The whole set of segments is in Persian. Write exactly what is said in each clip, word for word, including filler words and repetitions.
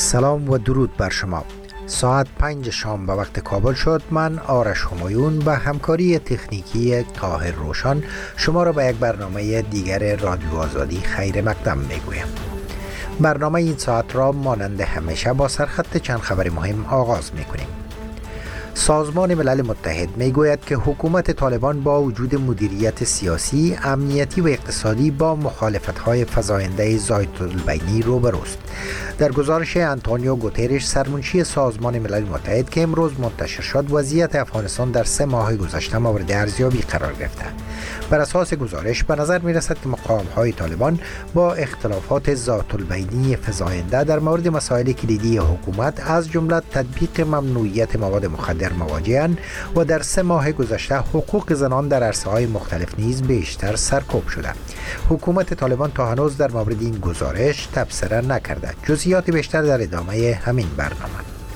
سلام و درود بر شما. ساعت پنج شام به وقت کابل شد. من آرش همایون به همکاری تکنیکی طاهر روشن شما را به یک برنامه دیگر رادیو آزادی خیر مقدم میگویم. برنامه این ساعت را مانند همیشه با سرخط چند خبر مهم آغاز میکنیم. سازمان ملل متحد میگوید که حکومت طالبان با وجود مدیریت سیاسی، امنیتی و اقتصادی با مخالفت‌های فزاینده زایت‌البینی روبروست. در گزارش آنتونیو گوترش سرمنشی سازمان ملل متحد که امروز منتشر شد، وضعیت افغانستان در سه ماه گذشته مورد ارزیابی قرار گرفته. بر اساس گزارش به نظر می رسد که مقام‌های طالبان با اختلافات ذات‌البینی فزاینده در مورد مسائل کلیدی حکومت از جمله تطبیق ممنوعیت مواد مخدر مواجه‌اند و در سه ماه گذشته حقوق زنان در عرصه‌های مختلف نیز بیشتر سرکوب شده. حکومت طالبان تا هنوز در مورد این گزارش تبصره نکرده. جزئیات بیشتر در ادامه همین برنامه.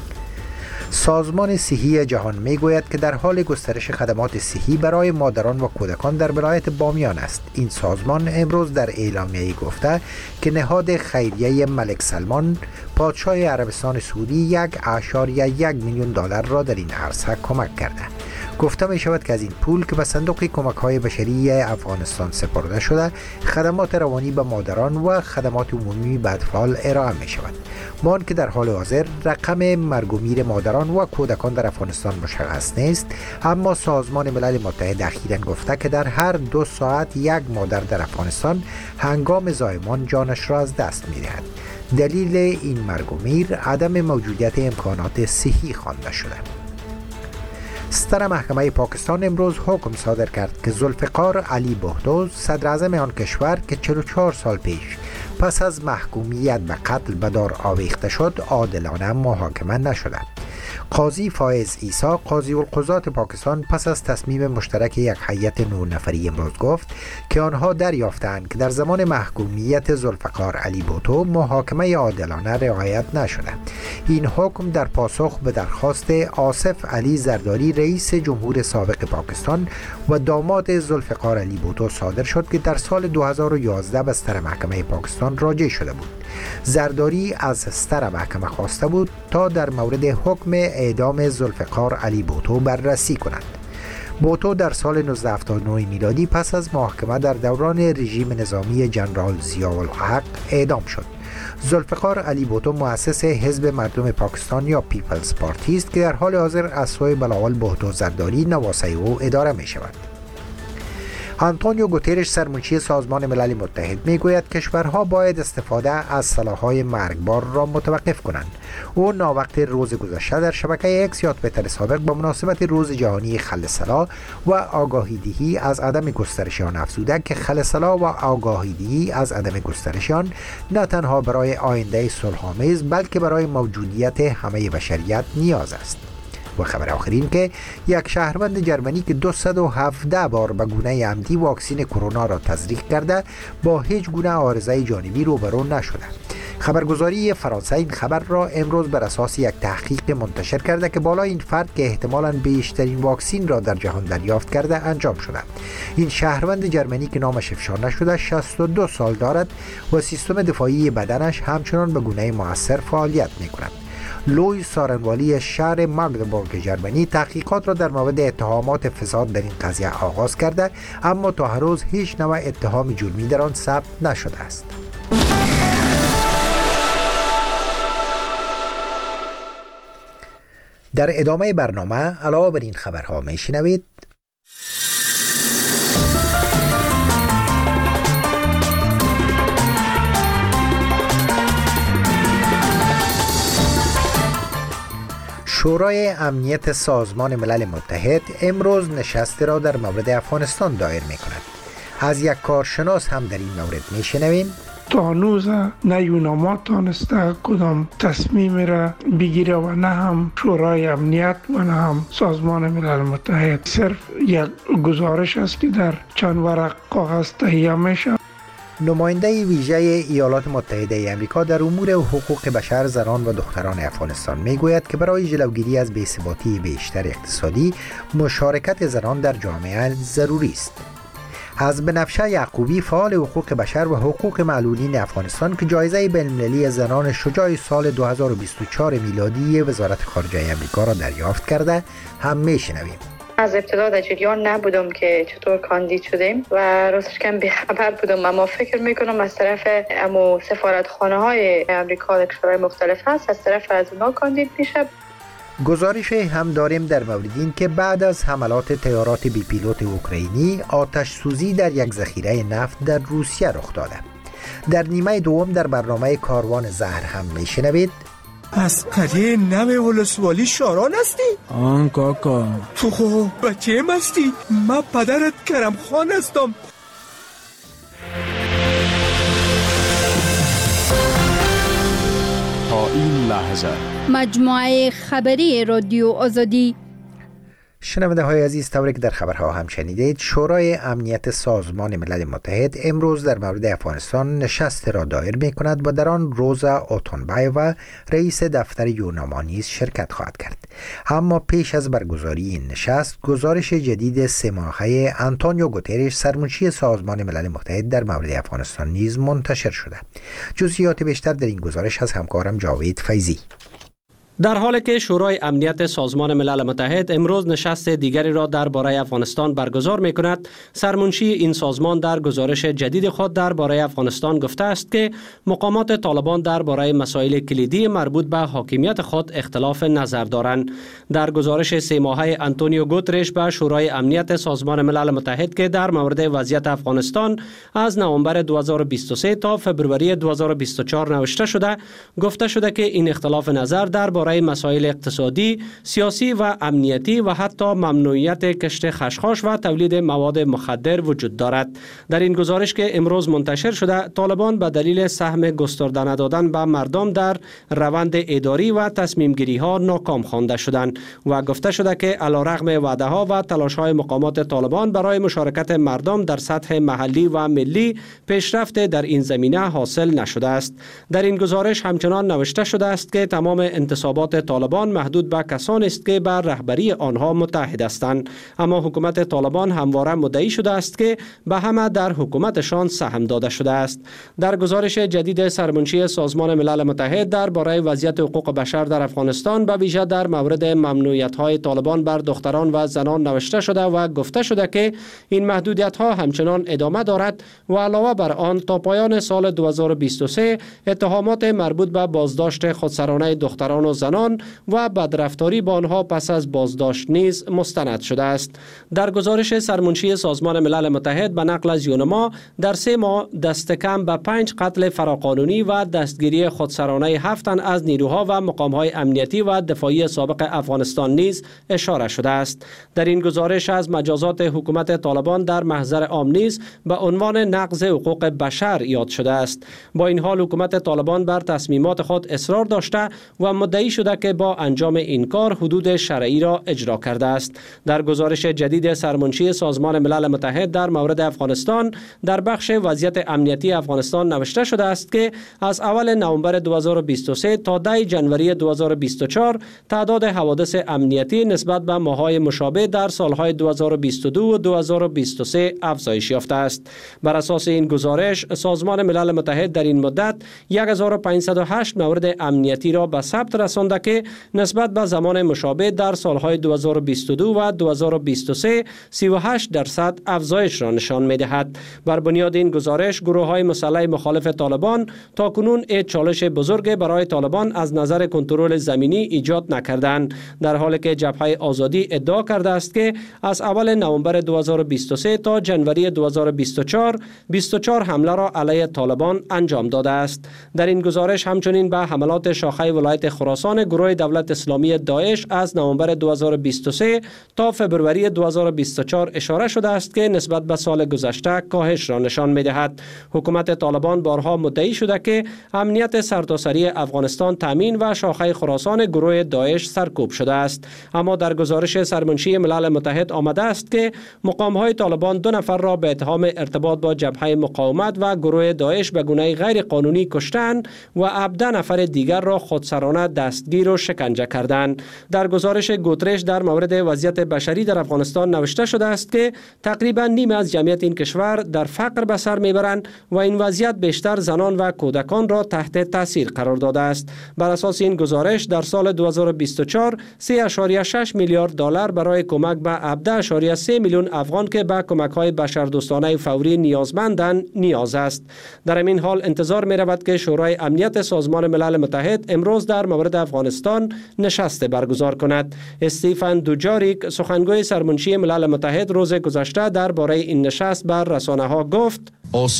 سازمان صحی جهان میگوید که در حال گسترش خدمات صحی برای مادران و کودکان در ولایت بامیان است. این سازمان امروز در اعلامیه‌ای گفته که نهاد خیریه ملک سلمان پادشاه عربستان سعودی یک اشاریه یک میلیون دلار را در این عرصه کمک کرده. گفته می شود که از این پول که به صندوق کمک های بشری افغانستان سپرده شده، خدمات روانی به مادران و خدمات عمومی به اطفال ارائه می شود. با آنکه در حال حاضر رقم مرگ و میر مادران و کودکان در افغانستان مشخص نیست، اما سازمان ملل متحد اخیراً گفته که در هر دو ساعت یک مادر در افغانستان هنگام زایمان جانش را از دست می دهد. دلیل این مرگ و میر عدم موجودیت امکانات صحی خوانده شده. ستر محکمه پاکستان امروز حکم صادر کرد که ذوالفقار علی بهتو صدر اعظم آن کشور که چهل و چهار سال پیش پس از محکومیت به قتل به دار آویخته شد عادلانه محاکمه نشده. قاضی فایز عیسی قاضی القضات پاکستان پس از تصمیم مشترک یک هیئت نه نفری امروز گفت که آنها دریافتند که در زمان محکومیت ذوالفقار علی بهتو محاکمه عادلانه رعایت نشده. این حکم در پاسخ به درخواست آصف علی زرداری رئیس جمهور سابق پاکستان و داماد ذوالفقار علی بهتو صادر شد که در سال دو هزار و یازده به ستر محکمه پاکستان راجع شده بود. زرداری از ستر محکمه خواسته بود تا در مورد حکم اعدام ذوالفقار علی بهتو بررسی کنند. بهتو در سال نوزده هفتاد و نه میلادی پس از محاکمه در دوران رژیم نظامی جنرال ضیاءالحق اعدام شد. ذوالفقار علی بهتو مؤسس حزب مردم پاکستان یا پیپلز پارتی است که در حال حاضر از سوی بلاول بهتو زرداری نواسه او اداره می شود. آنتونیو گوترش سرمنشی سازمان ملل متحد میگوید کشورها باید استفاده از سلاح‌های مرگبار را متوقف کنند. او ناوقت روز گذشته در شبکه اکس یا توییتر سابق با مناسبت روز جهانی خل سلاح و آگاهی دهی از عدم گسترش آن افزوده که خل سلاح و آگاهی دهی از عدم گسترش آن نه تنها برای آینده صلح‌آمیز بلکه برای موجودیت همه بشریت نیاز است. و خبر آخرین که یک شهروند جرمنی که دویست و هفده بار به گونه عمدی واکسین کرونا را تزریق کرده با هیچ گونه عارضه جانبی روبرو نشده. خبرگزاری فرانسه این خبر را امروز بر اساس یک تحقیق منتشر کرده که بالای این فرد که احتمالاً بیشترین واکسین را در جهان دریافت کرده انجام شده. این شهروند جرمنی که نامش افشا نشده شصت و دو سال دارد و سیستم دفاعی بدنش همچنان به گونه مؤثر فعالیت می‌کند. لوی سارنوالی شهر ماگدبورگ جرمنی تحقیقات را در مورد اتهامات فساد در این قضیه آغاز کرده، اما تا هنوز هیچ نوع اتهام جرمی در آن ثبت نشده است. در ادامه برنامه علاوه بر این خبرها میشنوید شورای امنیت سازمان ملل متحد امروز نشستی را در مورد افغانستان دایر می کند. از یک کارشناس هم در این مورد می شنویم. تا هنوز نه یوناما تانسته کدام تصمیم را بگیره و نه هم شورای امنیت و نه هم سازمان ملل متحد. صرف یک گزارش است که در چند ورق کاغذ تهیه میشه. نماینده ویژه ایالات متحده آمریکا در امور حقوق بشر زنان و دختران افغانستان میگوید که برای جلوگیری از بی‌ثباتی بیشتر اقتصادی مشارکت زنان در جامعه ضروری است. از بنفشه یعقوبی، فعال حقوق بشر و حقوق معلولین افغانستان که جایزه بین‌المللی زنان شجاع سال دو هزار و بیست و چهار میلادی وزارت خارجه آمریکا را دریافت کرده هم میشنویم. از ابتدا در جریان نبودم که چطور کاندید شدیم و راستش کم بی‌خبر بودم، اما فکر میکنم از طرف امو سفارتخانه های آمریکا در کشورهای مختلف هست، از طرف از اونا کاندید میشه. گزارش هم داریم در مورد این که بعد از حملات طیارات بی پیلوت اوکراینی آتش سوزی در یک ذخیره نفت در روسیه رخ داده. در نیمه دوم در برنامه کاروان زهر هم میشنوید از قریه نوه ولسوالی شاران هستی؟ آن کاکا تو خو بچه هم هستی؟ من پدرت کرم خان هستم. تا این لحظه مجموعه خبری رادیو آزادی. شنونده های عزیز، طوری که در خبرها هم شنیدید، شورای امنیت سازمان ملل متحد امروز در مورد افغانستان نشست را دایر می کند و در آن روزا اوتونبایوا رئیس دفتر یوناما نیز شرکت خواهد کرد. اما پیش از برگزاری این نشست، گزارش جدید سه ماهه آنتونیو گوترش سرمنشی سازمان ملل متحد در مورد افغانستان نیز منتشر شده. جزئیات بیشتر در این گزارش از همکارم جاوید فیضی. در حالی که شورای امنیت سازمان ملل متحد امروز نشست دیگری را درباره افغانستان برگزار می کند، سرمنشی این سازمان در گزارش جدید خود درباره افغانستان گفته است که مقامات طالبان درباره مسائل کلیدی مربوط به حاکمیت خود اختلاف نظر دارند. در گزارش سه ماهه آنتونیو گوترش به شورای امنیت سازمان ملل متحد که در مورد وضعیت افغانستان از نوامبر دو هزار و بیست و سه تا فوریه دو هزار و بیست و چهار نوشته شده، گفته شده که این اختلاف نظر درباره مسائل اقتصادی، سیاسی و امنیتی و حتی ممنوعیت کشت خشخاش و تولید مواد مخدر وجود دارد. در این گزارش که امروز منتشر شده، طالبان به دلیل سهم گسترده ندادن به مردم در روند اداری و تصمیم گیری ها ناکام خوانده شدند و گفته شده که علیرغم وعده ها و تلاش های مقامات طالبان برای مشارکت مردم در سطح محلی و ملی، پیشرفت در این زمینه حاصل نشده است. در این گزارش همچنان نوشته شده است که تمام انتصابات طالبان محدود به کسانی است که بر رهبری آنها متحد هستند، اما حکومت طالبان همواره مدعی شده است که به همه در حکومتشان سهم داده شده است. در گزارش جدید سرمنشی سازمان ملل متحد درباره وضعیت حقوق بشر در افغانستان به ویژه در مورد ممنوعیت‌های طالبان بر دختران و زنان نوشته شده و گفته شده که این محدودیت‌ها همچنان ادامه دارد و علاوه بر آن تا پایان سال دو هزار و بیست و سه اتهامات مربوط به بازداشت خودسرانه دختران و زنان و بدرفتاری با آنها پس از بازداشت نیز مستند شده است. در گزارش سرمنشی سازمان ملل متحد به نقل از یونما، در سه ماه دست کم به پنج قتل فراقانونی و دستگیری خودسرانه هفت تن از نیروها و مقامهای امنیتی و دفاعی سابق افغانستان نیز اشاره شده است. در این گزارش از مجازات حکومت طالبان در محضر عام نیز به عنوان نقض حقوق بشر یاد شده است. با این حال حکومت طالبان بر تصمیمات خود اصرار داشته و مدعی شده که با انجام این کار حدود شرعی را اجرا کرده است. در گزارش جدید سرمنشی سازمان ملل متحد در مورد افغانستان در بخش وضعیت امنیتی افغانستان نوشته شده است که از اول نوامبر دو هزار و بیست و سه تا ده ژانویه دو هزار و بیست و چهار تعداد حوادث امنیتی نسبت به ماه‌های مشابه در سالهای دو هزار و بیست و دو و دو هزار و بیست و سه افزایش یافته است. بر اساس این گزارش، سازمان ملل متحد در این مدت هزار و پانصد و هشت مورد امنیتی را به ثبت رسانده که نسبت به زمان مشابه در سالهای دو هزار و بیست و دو و دو هزار و بیست و سه سی و هشت درصد افزایش را نشان می‌دهد. بر بنیاد این گزارش، گروه‌های مسلح مخالف طالبان تاکنون یک چالش بزرگ برای طالبان از نظر کنترل زمینی ایجاد نکردند، در حالی که جبهه آزادی ادعا کرده است که از اول نوامبر دو هزار و بیست و سه تا ژانویه دو هزار و بیست و چهار بیست و چهار حمله را علیه طالبان انجام داده است. در این گزارش همچنین به حملات شاخه ولایت خراسان گروه دولت اسلامی داعش از نوامبر دو هزار و بیست و سه تا فوریه دو هزار و بیست و چهار اشاره شده است که نسبت به سال گذشته کاهش را نشان می‌دهد. حکومت طالبان بارها مدعی شده که امنیت سرتاسری افغانستان تامین و شاخه خراسان گروه داعش سرکوب شده است، اما در گزارش سرمنشی ملل متحد آمده است که مقام‌های طالبان دو نفر را به اتهام ارتباط با جبهه مقاومت و گروه داعش به گونه غیر قانونی کشتند و هفده نفر دیگر را خودسرانه دست دستگیر و شکنجه کردند. در گزارش گوترش در مورد وضعیت بشری در افغانستان نوشته شده است که تقریبا نیم از جمعیت این کشور در فقر به سر میبرند و این وضعیت بیشتر زنان و کودکان را تحت تاثیر قرار داده است. بر اساس این گزارش در سال دو هزار و بیست و چهار سه ممیز شش میلیارد دلار برای کمک به هفده ممیز سه میلیون افغان که به کمک‌های بشردوستانه فوری نیازمندند نیاز است. در این حال انتظار می رود که شورای امنیت سازمان ملل متحد امروز در مورد افغانستان نشست برگزار کند. استیفن دوجاریک سخنگوی سرمنشی ملل متحد روز گذشته درباره این نشست بر رسانه‌ها گفت: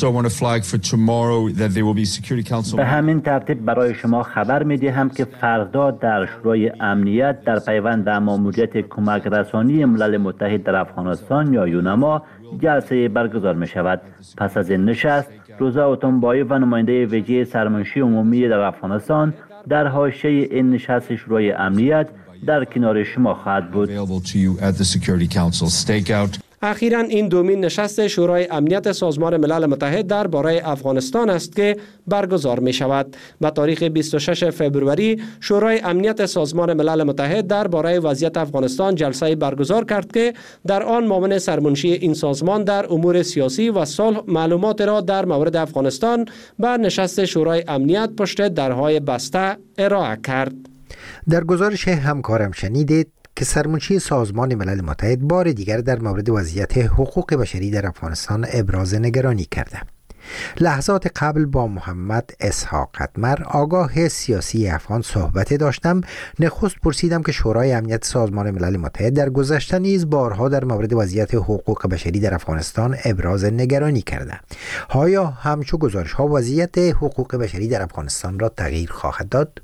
به همین ترتیب برای شما خبر می دهم که فردا در شورای امنیت در پیوند به ماموریت کمک رسانی ملل متحد در افغانستان یا یونما جلسه برگزار می شود. پس از این نشست روزا اوتونبایی و نماینده ویژه سرمنشی عمومی در افغانستان در حاشیه این نشست شورای امنیت در کنار شما خواهد بود. اخیراً این دومین نشست شورای امنیت سازمان ملل متحد درباره افغانستان است که برگزار می شود. به تاریخ بیست و شش فوریه شورای امنیت سازمان ملل متحد درباره وضعیت افغانستان جلسه برگزار کرد که در آن معاون سرمنشی این سازمان در امور سیاسی و صلح معلومات را در مورد افغانستان به نشست شورای امنیت پشت درهای بسته ارائه کرد. در گزارش همکارم شنیدید که سرمنشی سازمان ملل متحد بار دیگر در مورد وضعیت حقوق بشری در افغانستان ابراز نگرانی کرده. لحظات قبل با محمد اسحاق قطمر آگاه سیاسی افغان صحبت داشتم. نخست پرسیدم که شورای امنیت سازمان ملل متحد در گذشته نیز بارها در مورد وضعیت حقوق بشری در افغانستان ابراز نگرانی کرده. آیا همچو گزارش ها وضعیت حقوق بشری در افغانستان را تغییر خواهد داد؟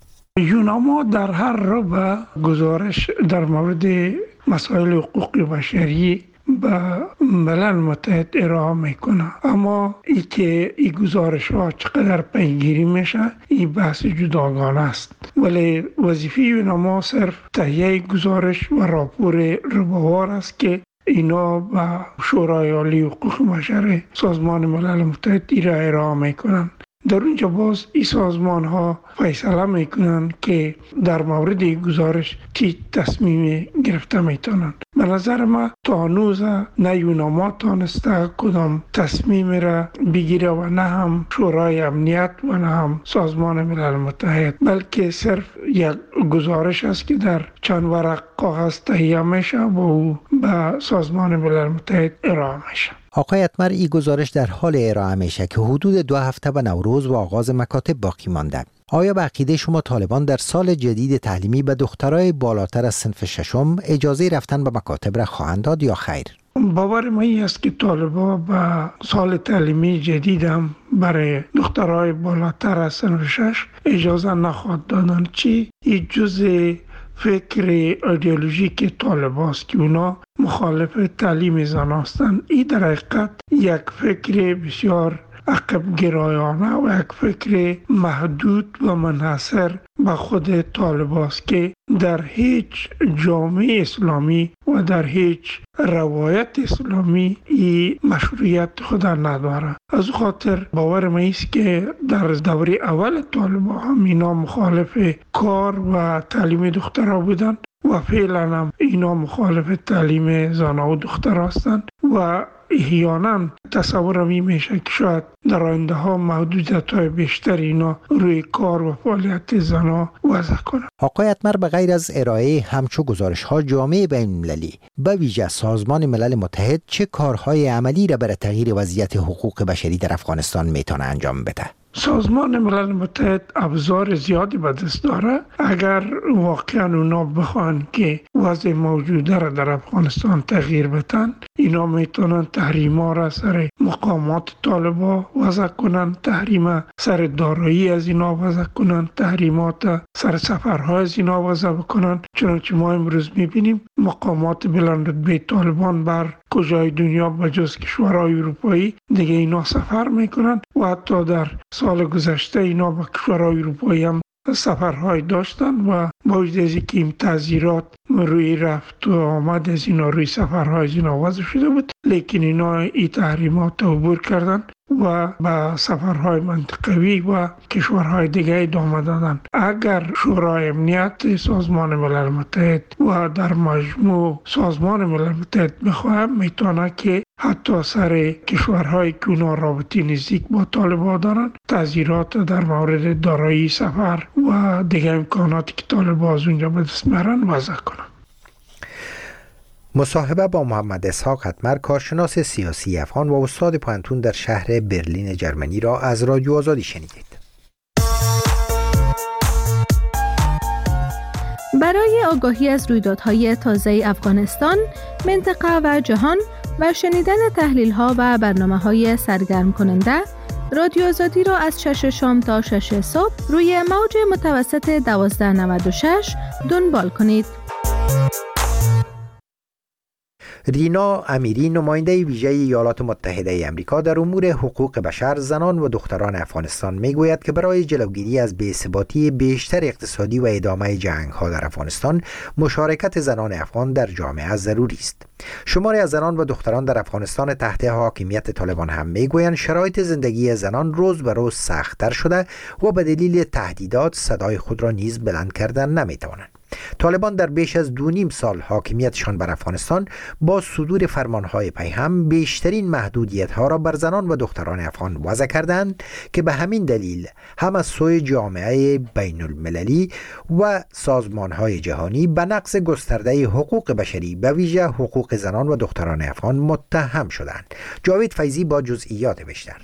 یوناما در هر ربع گزارش در مورد مسائل حقوق بشری به ملل متحد ارائه میکنه، اما ای که این گزارش ها چقدر پیگیری میشه این بحث جداگانه است. ولی وظیفه یوناما صرف تهیه گزارش و راپور ربوار است که اینا به شورای عالی حقوق بشر سازمان ملل متحد ایرا ارائه میکنن. در اونجا باز این سازمان ها فیصله میکنن که در مورد گزارش چی تصمیم گرفته میتونن. به نظر ما تا هنوز نه یوناما تانسته کدام تصمیم را بگیره و نه هم شورای امنیت و نه هم سازمان ملل متحد، بلکه صرف یک گزارش است که در چند ورق کاغذ تهیه میشه و او به سازمان ملل متحد ارائه میشه. آقای اتمر، این گزارش در حال ارائه میشه که حدود دو هفته به نوروز و آغاز مکاتب باقی مانده. آیا به عقیده شما طالبان در سال جدید تعلیمی به دخترای بالاتر از صنف ششم اجازه رفتن به مکاتب را خواهند داد یا خیر؟ باور ما این است که طالبان به سال تعلیمی جدید هم برای دخترای بالاتر از صنف شش اجازه نخواهد دادن. چی؟ این جزء فکر ایدئولوژیک طالبان است که اونا مخالف تعلیم زن هستند. این در حقیقت یک فکر بسیار عقب گرایانه و یک فکر محدود و منحصر به خود طالبان است که در هیچ جامعه اسلامی و در هیچ روایت اسلامی این مشروعیت خود نداره. از خاطر باور ما است که در دوره اول طالبان هم اینا مخالف کار و تعلیم دخترها بودند و فعلا هم اینا مخالف تعلیم زنها و دختر هستند و احیانا تصور می میشه که شاید در آینده ها محدودیت های بیشتر اینا روی کار و فعالیت زنها وضع کنند. آقای اتمر، به غیر از ارائه همچو گزارش ها، جامعه بین المللی به ویژه سازمان ملل متحد چه کارهای عملی را برای تغییر وضعیت حقوق بشری در افغانستان میتونه انجام بده؟ سازمان ملل متحد ابزار زیادی به دست داره. اگر واقعا اونا بخوان که وضع موجوده را در افغانستان تغییر بدن، اینا میتونن تحریم ها را سر مقامات طالبان وضع کنن، تحریم سر دارایی از اینا وضع کنن، تحریمات سر سفرها از اینا وضع بکنن. چنانچه ما امروز میبینیم مقامات بلند رتبه طالبان بر کجای دنیا بجز کشورهای اروپایی دیگه اینا سفر میکنن و حتی در سال گذشته اینا با کشورهای اروپایی هم سفرهای داشتن و با وجود از اینکه این تعزیرات روی رفت و آمد از اینا روی سفرهای از اینا وضع شده بود، لیکن اینا این تحریمات عبور کردن و به سفرهای منطقوی و کشورهای دیگه ادامه دادن. اگر شورای امنیت سازمان ملل متحد و در مجموع سازمان ملل متحد بخواه، میتونه که حتی سر کشورهای که اونا رابطی نزدیک با طالبان دارن تعزیرات در مورد دارایی سفر و دیگه امکاناتی که طالبان از اونجا به دست میارن وضع کنن. مصاحبه با محمد اسحاق حتمر، کارشناس سیاسی افغان و استاد پانتون در شهر برلین جرمنی را از رادیو آزادی شنیدید. برای آگاهی از رویدادهای تازه افغانستان، منطقه و جهان و شنیدن تحلیل‌ها و برنامه‌های سرگرم کننده، رادیو آزادی را از شش شام تا شش صبح روی موج متوسط دوازده نود و شش دنبال کنید. رینا امیری، نماینده ویژه ایالات متحده آمریکا در امور حقوق بشر، زنان و دختران افغانستان میگوید که برای جلوگیری از بی‌ثباتی بیشتر اقتصادی و ادامه جنگ‌ها در افغانستان، مشارکت زنان افغان در جامعه ضروری است. شماری از زنان و دختران در افغانستان تحت حاکمیت طالبان هم میگویند شرایط زندگی زنان روز به روز سخت‌تر شده و به دلیل تهدیدات صدای خود را نیز بلند کردن نمی‌توانند. طالبان در بیش از دو نیم سال حاکمیتشان بر افغانستان با صدور فرمانهای پیهم بیشترین محدودیت‌ها را بر زنان و دختران افغان وضع کردند که به همین دلیل هم از سوی جامعه بین المللی و سازمان‌های جهانی به نقض گسترده حقوق بشری به ویژه حقوق زنان و دختران افغان متهم شدند. جاوید فیضی با جزئیات بیشتر.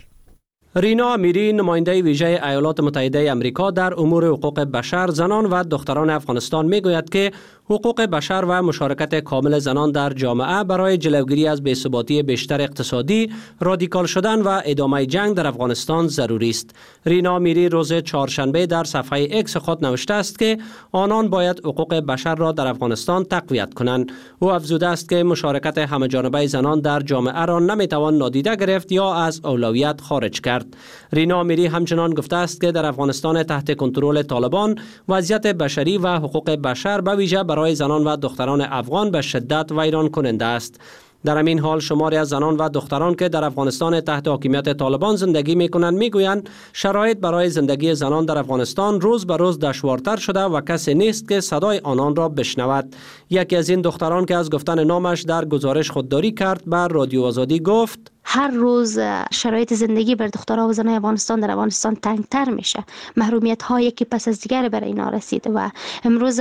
رینا امیری، نماینده ویژه ایالات متحده آمریکا در امور حقوق بشر، زنان و دختران افغانستان میگوید که حقوق بشر و مشارکت کامل زنان در جامعه برای جلوگیری از بی‌ثباتی بیشتر اقتصادی، رادیکال شدن و ادامه جنگ در افغانستان ضروری است. رینا امیری روز چهارشنبه در صفحه اکس خود نوشته است که آنان باید حقوق بشر را در افغانستان تقویت کنند. او افزوده است که مشارکت همه‌جانبه زنان در جامعه را نمیتوان نادیده گرفت یا از اولویت خارج کرد. رینا امیری همچنان گفته است که در افغانستان تحت کنترل طالبان وضعیت بشری و حقوق بشر به ویژه برای زنان و دختران افغان به شدت ویران کننده است. در همین حال شماری از زنان و دختران که در افغانستان تحت حاکمیت طالبان زندگی می‌کنند می‌گویند شرایط برای زندگی زنان در افغانستان روز به روز دشوارتر شده و کسی نیست که صدای آنان را بشنود. یکی از این دختران که از گفتن نامش در گزارش خودداری کرد بر رادیو آزادی گفت: هر روز شرایط زندگی بر دخترها و زنای افغانستان در افغانستان تنگتر میشه. محرومیت هایی که پس از دیگر برای اینا رسیده و امروز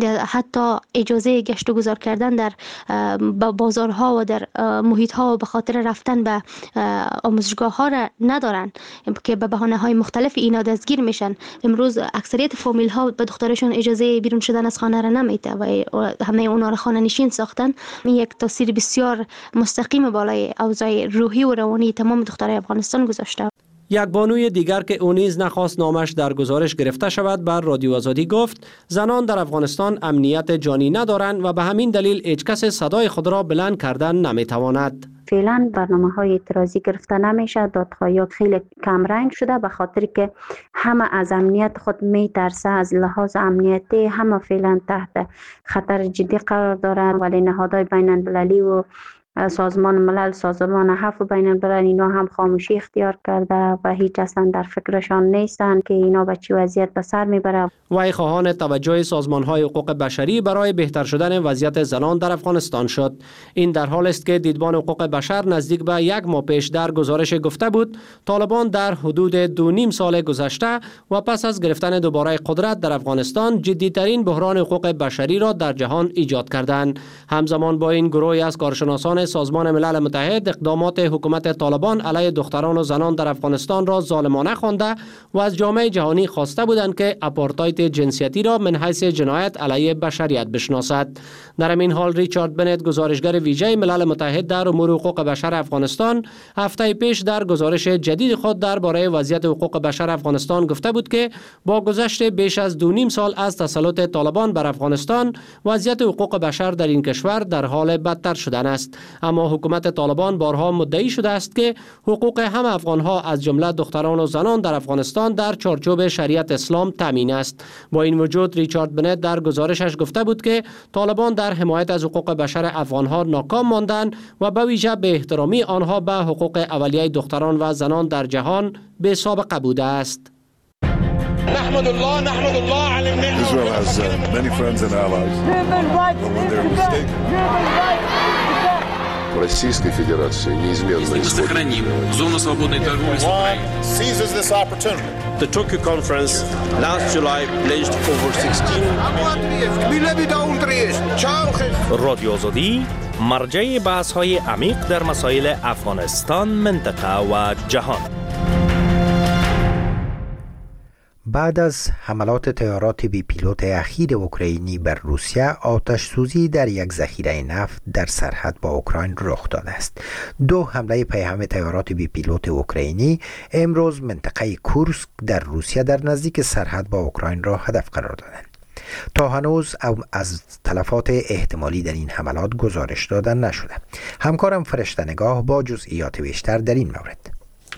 حتی اجازه گشت و گذار کردن در بازارها و در محیط ها و به خاطر رفتن به آموزشگاه ها را ندارن که به بهانه های مختلف اینا دستگیر میشن. امروز اکثریت فامیل ها به دخترشون اجازه بیرون شدن از خانه را نمیده و همه اونا را خانه نشین ساختن. این یک تاثیر بسیار مستقیم بالای اوضاع روحی و روانی تمام دخترای افغانستان گذاشته. یک بانوی دیگر که او نیز نخواست نامش در گزارش گرفته شود بر رادیو آزادی گفت زنان در افغانستان امنیت جانی ندارند و به همین دلیل هیچ کس صدای خود را بلند کردن نمیتواند. فعلا برنامه های اعتراضی گرفته نمیشه، دادخواهیات خیلی کم رنگ شده به خاطر که همه از امنیت خود میترسه، از لحاظ امنیتی همه فعلا تحت خطر جدی قرار دارند، ولی نهادهای بین المللی و سازمان ملل، سازمان عفو بین الملل اینا هم خاموشی اختیار کرده و هیچ اصلا در فکرشان نیستن که اینا به چی وضعیت به سر میبره. وی خواهان توجه سازمان‌های حقوق بشری برای بهتر شدن وضعیت زنان در افغانستان شد. این در حال است که دیدبان حقوق بشر نزدیک به یک ماه پیش در گزارش گفته بود طالبان در حدود دو نیم سال گذشته و پس از گرفتن دوباره قدرت در افغانستان جدی‌ترین بحران حقوق بشری را در جهان ایجاد کردند. همزمان با این گروهی از کارشناسان سازمان ملل متحد اقدامات حکومت طالبان علیه دختران و زنان در افغانستان را ظالمانه خوانده و از جامعه جهانی خواسته بودند که آپارتاید جنسیتی را من حیث جنایت علیه بشریت بشناسد. در همین حال ریچارد بنت، گزارشگر ویژه ملل متحد در امور حقوق بشر افغانستان، هفته پیش در گزارش جدید خود درباره وضعیت حقوق بشر افغانستان گفته بود که با گذشت بیش از دو نیم سال از تسلط طالبان بر افغانستان وضعیت حقوق بشر در این کشور در حال بدتر شدن است. اما حکومت طالبان بارها مدعی شده است که حقوق همه افغانها از جمله دختران و زنان در افغانستان در چارچوب شریعت اسلام تامین است. با این وجود ریچارد بنت در گزارشش گفته بود که طالبان در حمایت از حقوق بشر افغانها ناکام ماندند و به ویژه به احترامی آنها به حقوق اولیه دختران و زنان در جهان به سابقه بوده است. نحمد الله نحمد الله على النعمة. Israel has uh, many friends and allies. But when they're mistaken. Российской Федерации неизменно сохраним зону свободной торговли с Украиной. Seizes this opportunity. The Tokyo conference last July pledged over sixteen. رادیو آزادی مرجع بحث‌های عمیق در مسائل افغانستان، منطقه و جهان. بعد از حملات طیارات بی پیلوت اخیر اوکراینی بر روسیه، آتش سوزی در یک ذخیره نفت در سرحد با اوکراین رخ داده است. دو حمله پیهم طیارات بی پیلوت اوکراینی امروز منطقه کورسک در روسیه در نزدیک سرحد با اوکراین را هدف قرار دادند. تا هنوز از تلفات احتمالی در این حملات گزارش داده نشده. همکارم فرشته نگاه با جزئیات بیشتر در این مورد.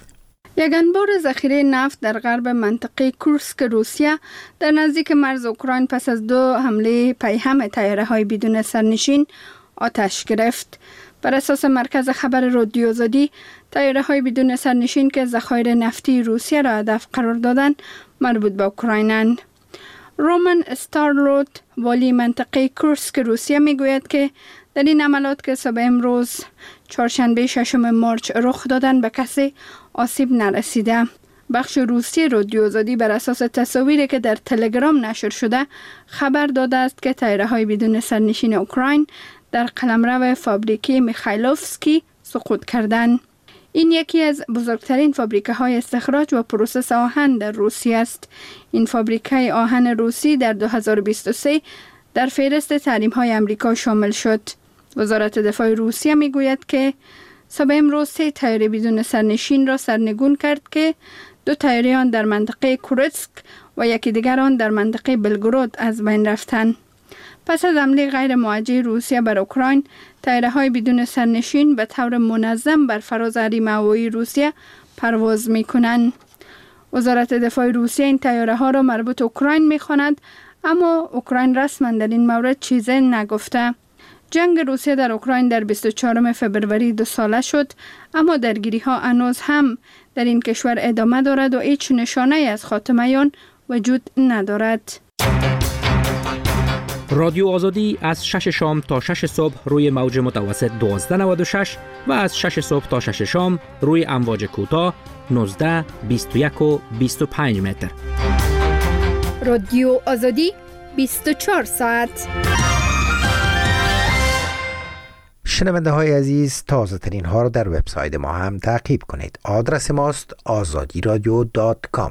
یک انبار ذخیره نفت در غرب منطقه کورسک روسیه در نزدیک مرز اوکراین پس از دو حمله پیهم طیاره‌های بدون سرنشین آتش گرفت. بر اساس مرکز خبر رادیو آزادی، طیاره‌های بدون سرنشین که ذخایر نفتی روسیه را هدف قرار دادند مربوط به اوکراینند. رومن استارلوت، والی منطقه کورسک روسیه میگوید که در این عملات که صبح امروز چهارشنبه ششم مارچ رخ دادن به کسی آسیب نرسیده. بخش روسی رادیو آزادی بر اساس تصاویری که در تلگرام نشر شده خبر داده است که طیاره‌های بدون سرنشین اوکراین در قلمرو فابریکه میخایلوفسکی سقوط کردند. این یکی از بزرگترین فابریکه های استخراج و پروسس آهن در روسیه است. این فابریکه آهن روسی در دو هزار و بیست و سه در فهرست تحریم های امریکا شامل شد. وزارت دفاع روسیه می گوید که صبح امروز سه طیاره بدون سرنشین را سرنگون کرد که دو طیاره آن در منطقه کورسک و یکی دیگر آن در منطقه بلگراد از بین رفتند. پس از حمله غیر موجه روسیه بر اوکراین، طیاره‌های بدون سرنشین به طور منظم بر فراز حریم هوایی روسیه پرواز می‌کنند. وزارت دفاع روسیه این طیاره‌ها را مربوط اوکراین می‌خواند، اما اوکراین رسما در این مورد چیزی نگفته. جنگ روسیه در اوکراین در بیست و چهارم فبروری دو ساله شد، اما درگیری‌ها هنوز هم در این کشور ادامه دارد و هیچ نشانه از خاتمه آن وجود ندارد. رادیو آزادی از شش شام تا شش صبح روی موج متوسط دوازده نود و شش و از شش صبح تا شش شام روی امواج کوتاه نوزده، بیست و یک و بیست و پنج متر. رادیو آزادی بیست و چهار ساعت. شنونده های عزیز، تازه ترین ها را در وبسایت ما هم تعقیب کنید. آدرس ماست آزادی رادیو دات کام.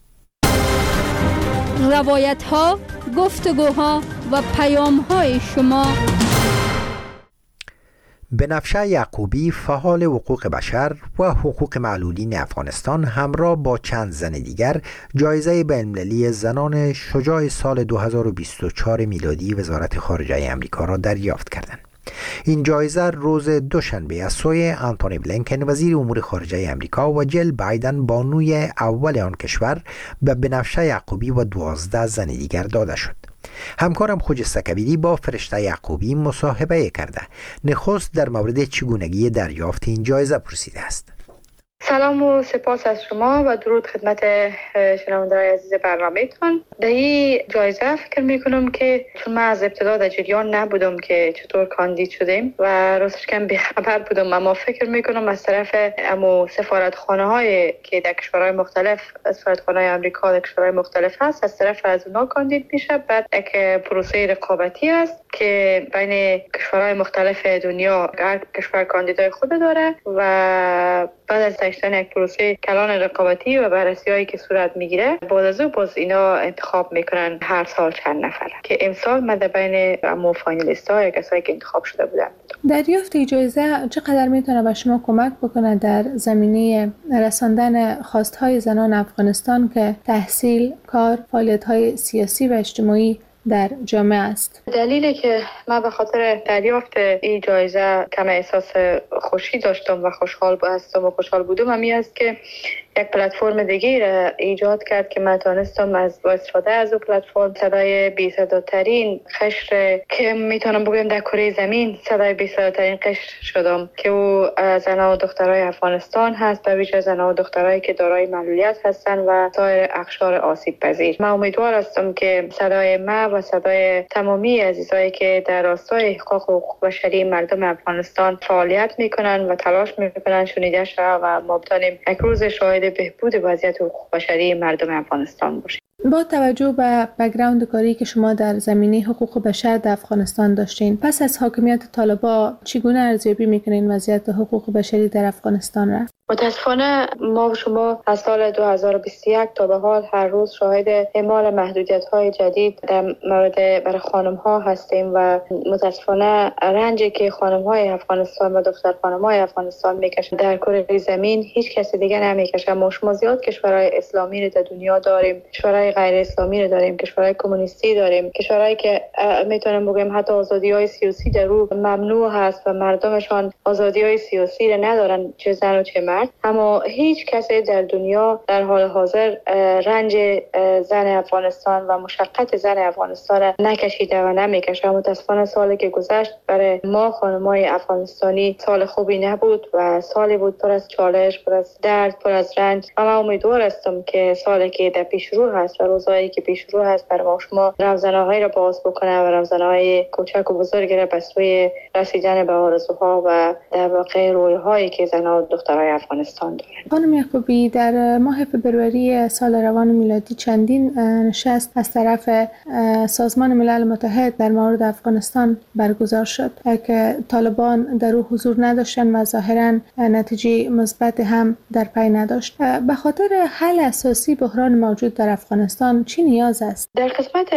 روایت ها، گفتگوها و پیام های شما. بنفشه یعقوبی، فعال حقوق بشر و حقوق معلولین افغانستان، همراه با چند زن دیگر جایزه بین‌المللی زنان شجاع سال دو هزار و بیست و چهار میلادی وزارت خارجه آمریکا را دریافت کردند. این جایزه روز دوشنبه از سوی آنتونی بلینکن وزیر امور خارجه آمریکا و جل بایدن بانوی اول آن کشور به بنفشه یعقوبی و دوازده زن دیگر داده شد. همکارم خجسته کبیری با فرشته یعقوبی مصاحبه کرده. نخست در مورد چگونگی دریافت این جایزه پرسیده است. سلام و سپاس از شما و درود خدمت شنونده‌های عزیز برنامه‌تان. در این جایزه فکر می‌کنم که چون من از ابتدا در جریان نبودم که چطور کاندید شدیم و راستش کم بی‌خبر بودم، اما فکر می‌کنم از طرف امو سفارتخانه‌های که در کشورهای مختلف، سفارتخانه‌های آمریکا در کشورهای مختلف هست، از طرف از اونها کاندید میشه. بعد یک پروسه رقابتی است که بین کشورهای مختلف دنیا هر کشور کاندیدای خود داره و بعد از داشتن یک پروسه کلان رقابتی و بررسی هایی که صورت میگیره، بعد از او باز اینا انتخاب میکنن هر سال چند نفر، که امسال من در بین امو فاینالیست ها یا کسایی که انتخاب شده بودن. دریافت جایزه چقدر میتونه به شما کمک بکنه در زمینه رساندن خواستهای زنان افغانستان که تحصیل، کار، فعالیت های سیاسی و اجتماعی در جامعه است؟ دلیلی که من به خاطر دریافت این جایزه کم احساس خوشی داشتم و خوشحال هستم و خوشحال بودم همی است که یک پلتفرم دیگه را ایجاد کرد که من تانستم از با استفاده از اون پلتفرم صدای بی صداترین قشر که میتونم بگم در کره زمین صدای بی صداترین قشر شدم که او زنان و دخترای افغانستان هست، به ویژه زنان و دخترایی که دارای معلولیت هستند و سایر اقشار آسیب پذیر. من امیدوار هستم که صدای ما و صدای تمامی عزیزایی که در راستای حقوق و حقوق بشری مردم افغانستان فعالیت میکنن و تلاش میکنن شنیده شود و ما بتونیم یک روز شاهد بهبود وضعیت حقوق بشری مردم افغانستان باشیم. با توجه به بک‌گراند کاری که شما در زمینه حقوق بشر در افغانستان داشتین، پس از حاکمیت طالبان چگونه ارزیابی میکنین وضعیت حقوق بشری در افغانستان را؟ متاسفانه ما و شما از سال دو هزار و بیست و یک تا به حال هر روز شاهد اعمال محدودیت‌های جدید در مورد برای خانم‌ها هستیم و متاسفانه رنجی که خانم‌های افغانستان و دختر خانم‌های افغانستان میکشند در کره زمین هیچ کسی دیگه نمیکشه. ما شما زیاد کشورهای اسلامی رو در دنیا داریم، کشورهای غیر اسلامی رو داریم، کشورهای کمونیستی داریم، کشورهایی که میتونم بگم حتی آزادی‌های سیاسی در رو ممنوع هست و مردمشان آزادی‌های سیاسی رو ندارن، چه زن و چه مرد. اما هیچ کسی در دنیا در حال حاضر رنج زن افغانستان و مشقت زن افغانستان نکشیده و نمیکشه. متاسفانه سالی که گذشت برای ما خانم‌های افغانستانی سال خوبی نبود و سالی بود پر از چالش، پر از درد، پر از رنج. و من امیدوار هستم که سالی که در پیش رو هست و روزایی که پیش رو هست برای ما شما رمزنه‌هایی را باز بکنه و رمزنه‌های کوچک و بزرگ را به سوی رسیدن به آرزوها و در واقع رویاهایی که زنان و دخترای افغانستان دارند. خانم یعقوبی، در ماه فبروری سال روان میلادی چندین نشست از طرف سازمان ملل متحد در مورد افغانستان برگزار شد که طالبان در او حضور نداشتند و ظاهراً نتیجه مثبت هم در پی نداشت. به خاطر حل اساسی بحران موجود در افغانستان چی نیاز است؟ در قسمت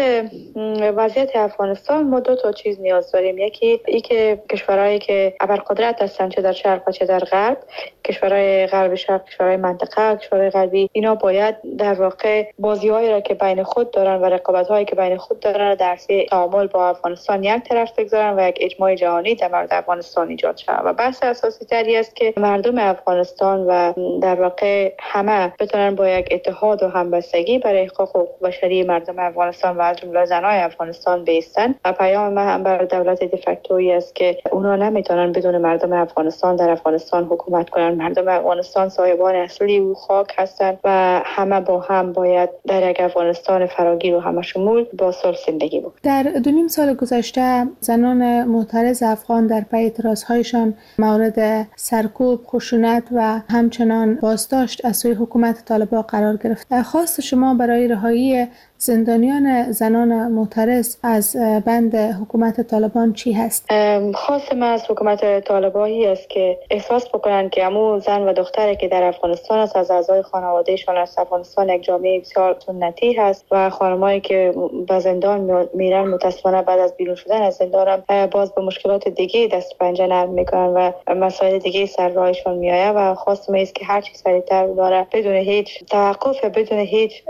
وضعیت افغانستان ما دو تا چیز نیاز داریم. یکی ای که کشورهایی که ابرقدرت هستند چه در شرق و چه در غرب، کشورهای غرب شرق، کشورهای منطقه، کشورهای غربی، اینا باید در واقع بازی‌هایی را که بین خود دارن و رقابت‌هایی که بین خود دارن در عرصه تعامل با افغانستان یک طرف بگذارن و یک اجماع جهانی در مورد افغانستان ایجاد شود. و بحث اساسی تری است که مردم افغانستان و در واقع همه بتونن با یک اتحاد و همبستگی برای حقوق و حقوق بشری مردم افغانستان و از جمله زنان افغانستان بایستند. و پیام ما هم بر دولت دیفکتوری است که اونا نمیتونن بدون مردم افغانستان در افغانستان حکومت کنن. مردم افغانستان صاحبان اصلی و خاک هستند و همه با هم باید در یک افغانستان فراگیر و همه شمول با صلح زندگی بکنند. در دو نیم سال گذشته زنان معترض افغان در پی اعتراضهایشان مورد سرکوب، خشونت و همچنان بازداشت از سوی حکومت طالبان قرار گرفت. خواست شما برای رهایی زندانیان زنان معترض از بند حکومت طالبان چی هست؟ خواست من از حکومت طالبانی است که احساس بکنن که همون زن و دختری که در افغانستان است از اعضای خانوادهشان است. افغانستان یک جامعه بسیار سنتی هست و خانمایی که به زندان میرن متاسفانه بعد از بیرون شدن از زندان باز به مشکلات دیگه دست پنجه نرم میکنن و مسائل دیگه سر راهشون میآید و خواست من است که هر چی سریعتر داره بدون هیچ توقف، بدون هیچ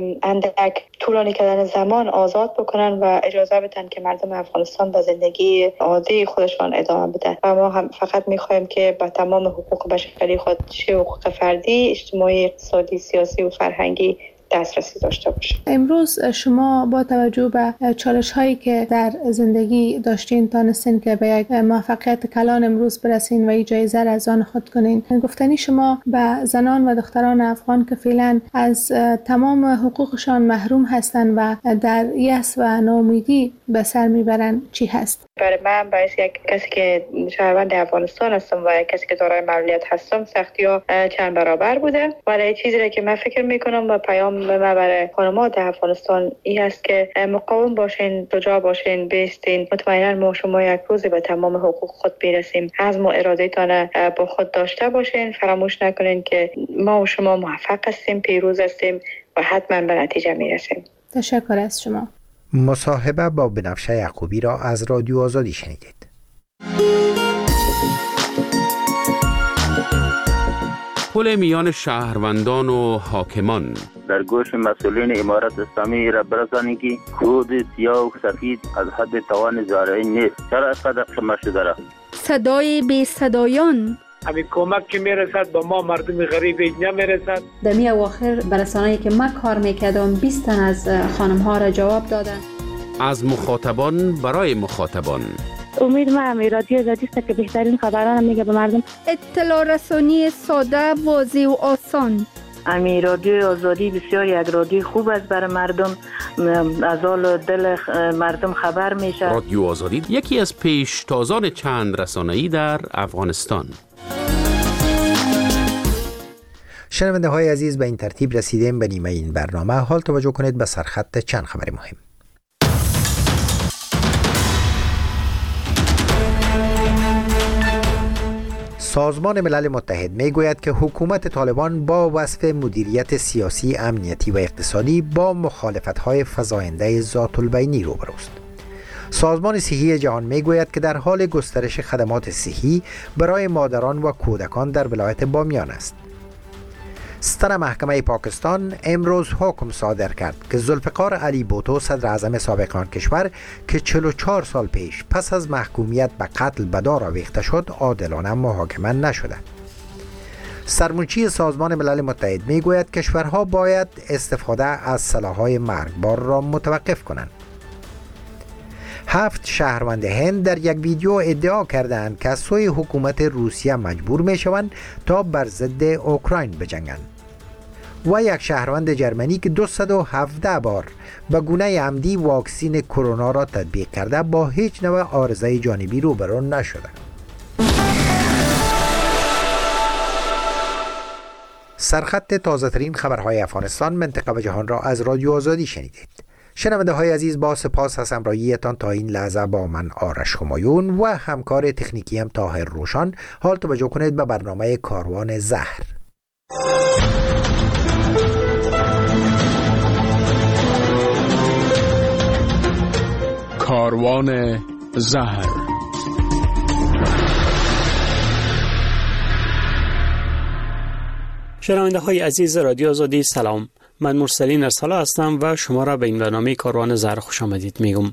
اندک طولانی کردن زمان آزاد بکنن و اجازه بدن که مردم افغانستان به زندگی عادی خودشان ادامه بدن. و ما هم فقط میخوایم که به تمام حقوق بشری خود، چه حقوق فردی، اجتماعی، اقتصادی، سیاسی و فرهنگی دسترسی داشته باشه. امروز شما با توجه به چالش هایی که در زندگی داشتین تانستین که به یک موفقیت کلان امروز برسین و این جایزه را از آن خود کنین. گفتنی شما به زنان و دختران افغان که فعلا از تمام حقوقشان محروم هستند و در یأس و ناامیدی به سر میبرن چی هست؟ برای من برای یک کسی که شهروند افغانستان هستم و یک کسی که دارای معلولیت هستم سختی‌ها چند برابر بوده. ولی چیزی را که من فکر میکنم و پیام من برای خانم‌ها در افغانستان این است که مقاوم باشین، شجاع باشین، بیستین. مطمئنا ما شما یک روزی به تمام حقوق خود برسیم. عزم و اراده تان با خود داشته باشین. فراموش نکنین که ما و شما موفق هستیم، پیروز هستیم و حتما به نتیجه میرسیم. تشکر از شما. مصاحبه با بنفشه یعقوبی را از رادیو آزادی شنیدید. پل میان شهروندان و حاکمان. در گوش مسئولین امارت اسلامی را برسانی که خود سیاه و سفید از حد توان زارعی نیست. چرا اینقدر شما شده؟ صدای بی صدایان. همین کمک که میرسد به ما مردم غریب نمیرسد. در می اواخر برسانه‌ای که من کار میکردم بیست تن از خانم ها را جواب دادن. از مخاطبان برای مخاطبان. امید ما امی رادیو آزادی است که بهترین خبران میگه به مردم. اطلاع رسانی ساده، واضح و آسان. امی رادیو آزادی بسیار یک رادیو خوب است برای مردم، از حال دل مردم خبر میشه. رادیو آزادی یکی از پیشتازان چند رسانه‌ای در افغانستان. شنونده های عزیز، به این ترتیب رسیدیم به نیمه این برنامه. حال توجه کنید به سرخط چند خبر مهم. سازمان ملل متحد می گوید که حکومت طالبان با وصف مدیریت سیاسی، امنیتی و اقتصادی با مخالفت‌های فزاینده ذات البینی روبروست. سازمان صحی جهان می گوید که در حال گسترش خدمات صحی برای مادران و کودکان در ولایت بامیان است. ستر محکمه پاکستان امروز حکم صادر کرد که ذوالفقار علی بوتو، صدر اعظم سابق آن کشور که چهل و چهار سال پیش پس از محکومیت به قتل به دار آویخته شد، عادلانه محاکمه نشده. سرمنشی سازمان ملل متحد می گوید کشورها باید استفاده از سلاح‌های مرگبار را متوقف کنند. هفت شهروند هند در یک ویدیو ادعا کردند که از سوی حکومت روسیه مجبور می شوند تا بر ضد اوکراین بجنگند. و یک شهروند جرمنی که دویست و هفده بار به گونه عمدی واکسین کرونا را تطبیق کرده با هیچ نوع عارضه جانبی روبرو نشده. سرخط تازه ترین خبرهای افغانستان، منطقه و جهان را از رادیو آزادی شنیدید. شنونده های عزیز، با سپاس از همراهیتان تا این لحظه با من آرش همایون و همکار تکنیکی هم طاهر روشان. حال توجه کنید به برنامه کاروان زهر. کاروان زهر. شنونده های عزیز رادیو آزادی، سلام. من مرسلین ارسلا هستم و شما را به این برنامه کاروان زهر خوش آمدید میگم.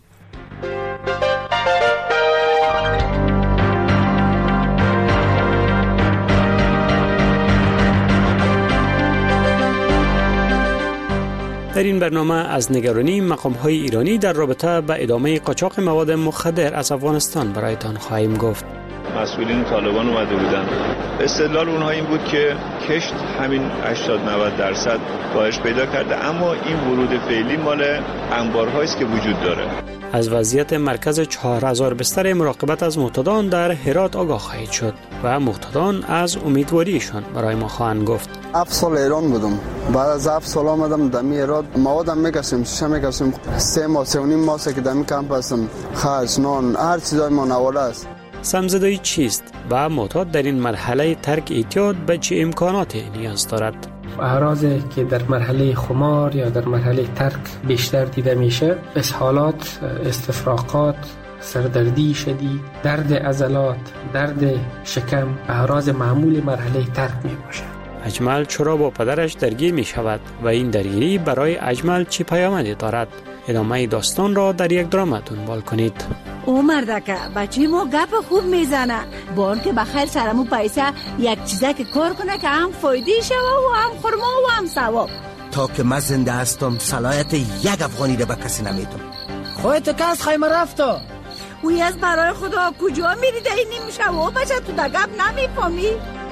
در این برنامه از نگرانی مقام‌های ایرانی در رابطه با ادامه قاچاق مواد مخدر از افغانستان برایتان خواهیم گفت. مسئولین طالبان اومده بودن، استدلال اونها این بود که کشت همین هشتاد نود درصد کاهش پیدا کرده، اما این ورود فعلی مال انبارهایی است که وجود داره. از وضعیت مرکز چهار هزار بستر مراقبت از معتادان در هرات آگاه خواهید شد و معتادان از امیدواریشان برای ما خواهند گفت. هفت سال ایران بودم، بعد از هفت سال آمدم دمی هرات، موادم میکشیم، شیشه میکشیم، سه ماه سه و نیم ماه که دمی کمپ هستم، خرج، نان، هر چیزای ما نواله است. سمزدایی چیست و معتاد در این مرحله ترک اعتیاد به چه امکاناتی نیاز دارد؟ اعراضی که در مرحله خمار یا در مرحله ترک بیشتر دیده میشه، اسهالات، استفراغات، سردردی شدید، درد عضلات، درد شکم، اعراض معمول مرحله ترک می باشه. اجمل چرا با پدرش درگیر می شود و این درگیری برای اجمل چه پیامدی دارد؟ ادامه داستان را در یک درام دنبال کنید. او مردکه بچه ما گپ خوب میزنه، بان که بخیر سرمو پیسه یک چیزه که کار کنه که هم فایده شوه و هم خورما و هم ثواب. تا که من زنده هستم صلاحیت یک افغانی را به کسی نمیدم. خودت که از خیمه رفتا وی از برای خدا کجا میری ده این نمیشه و بچه تو ده گپ نمیفهمی؟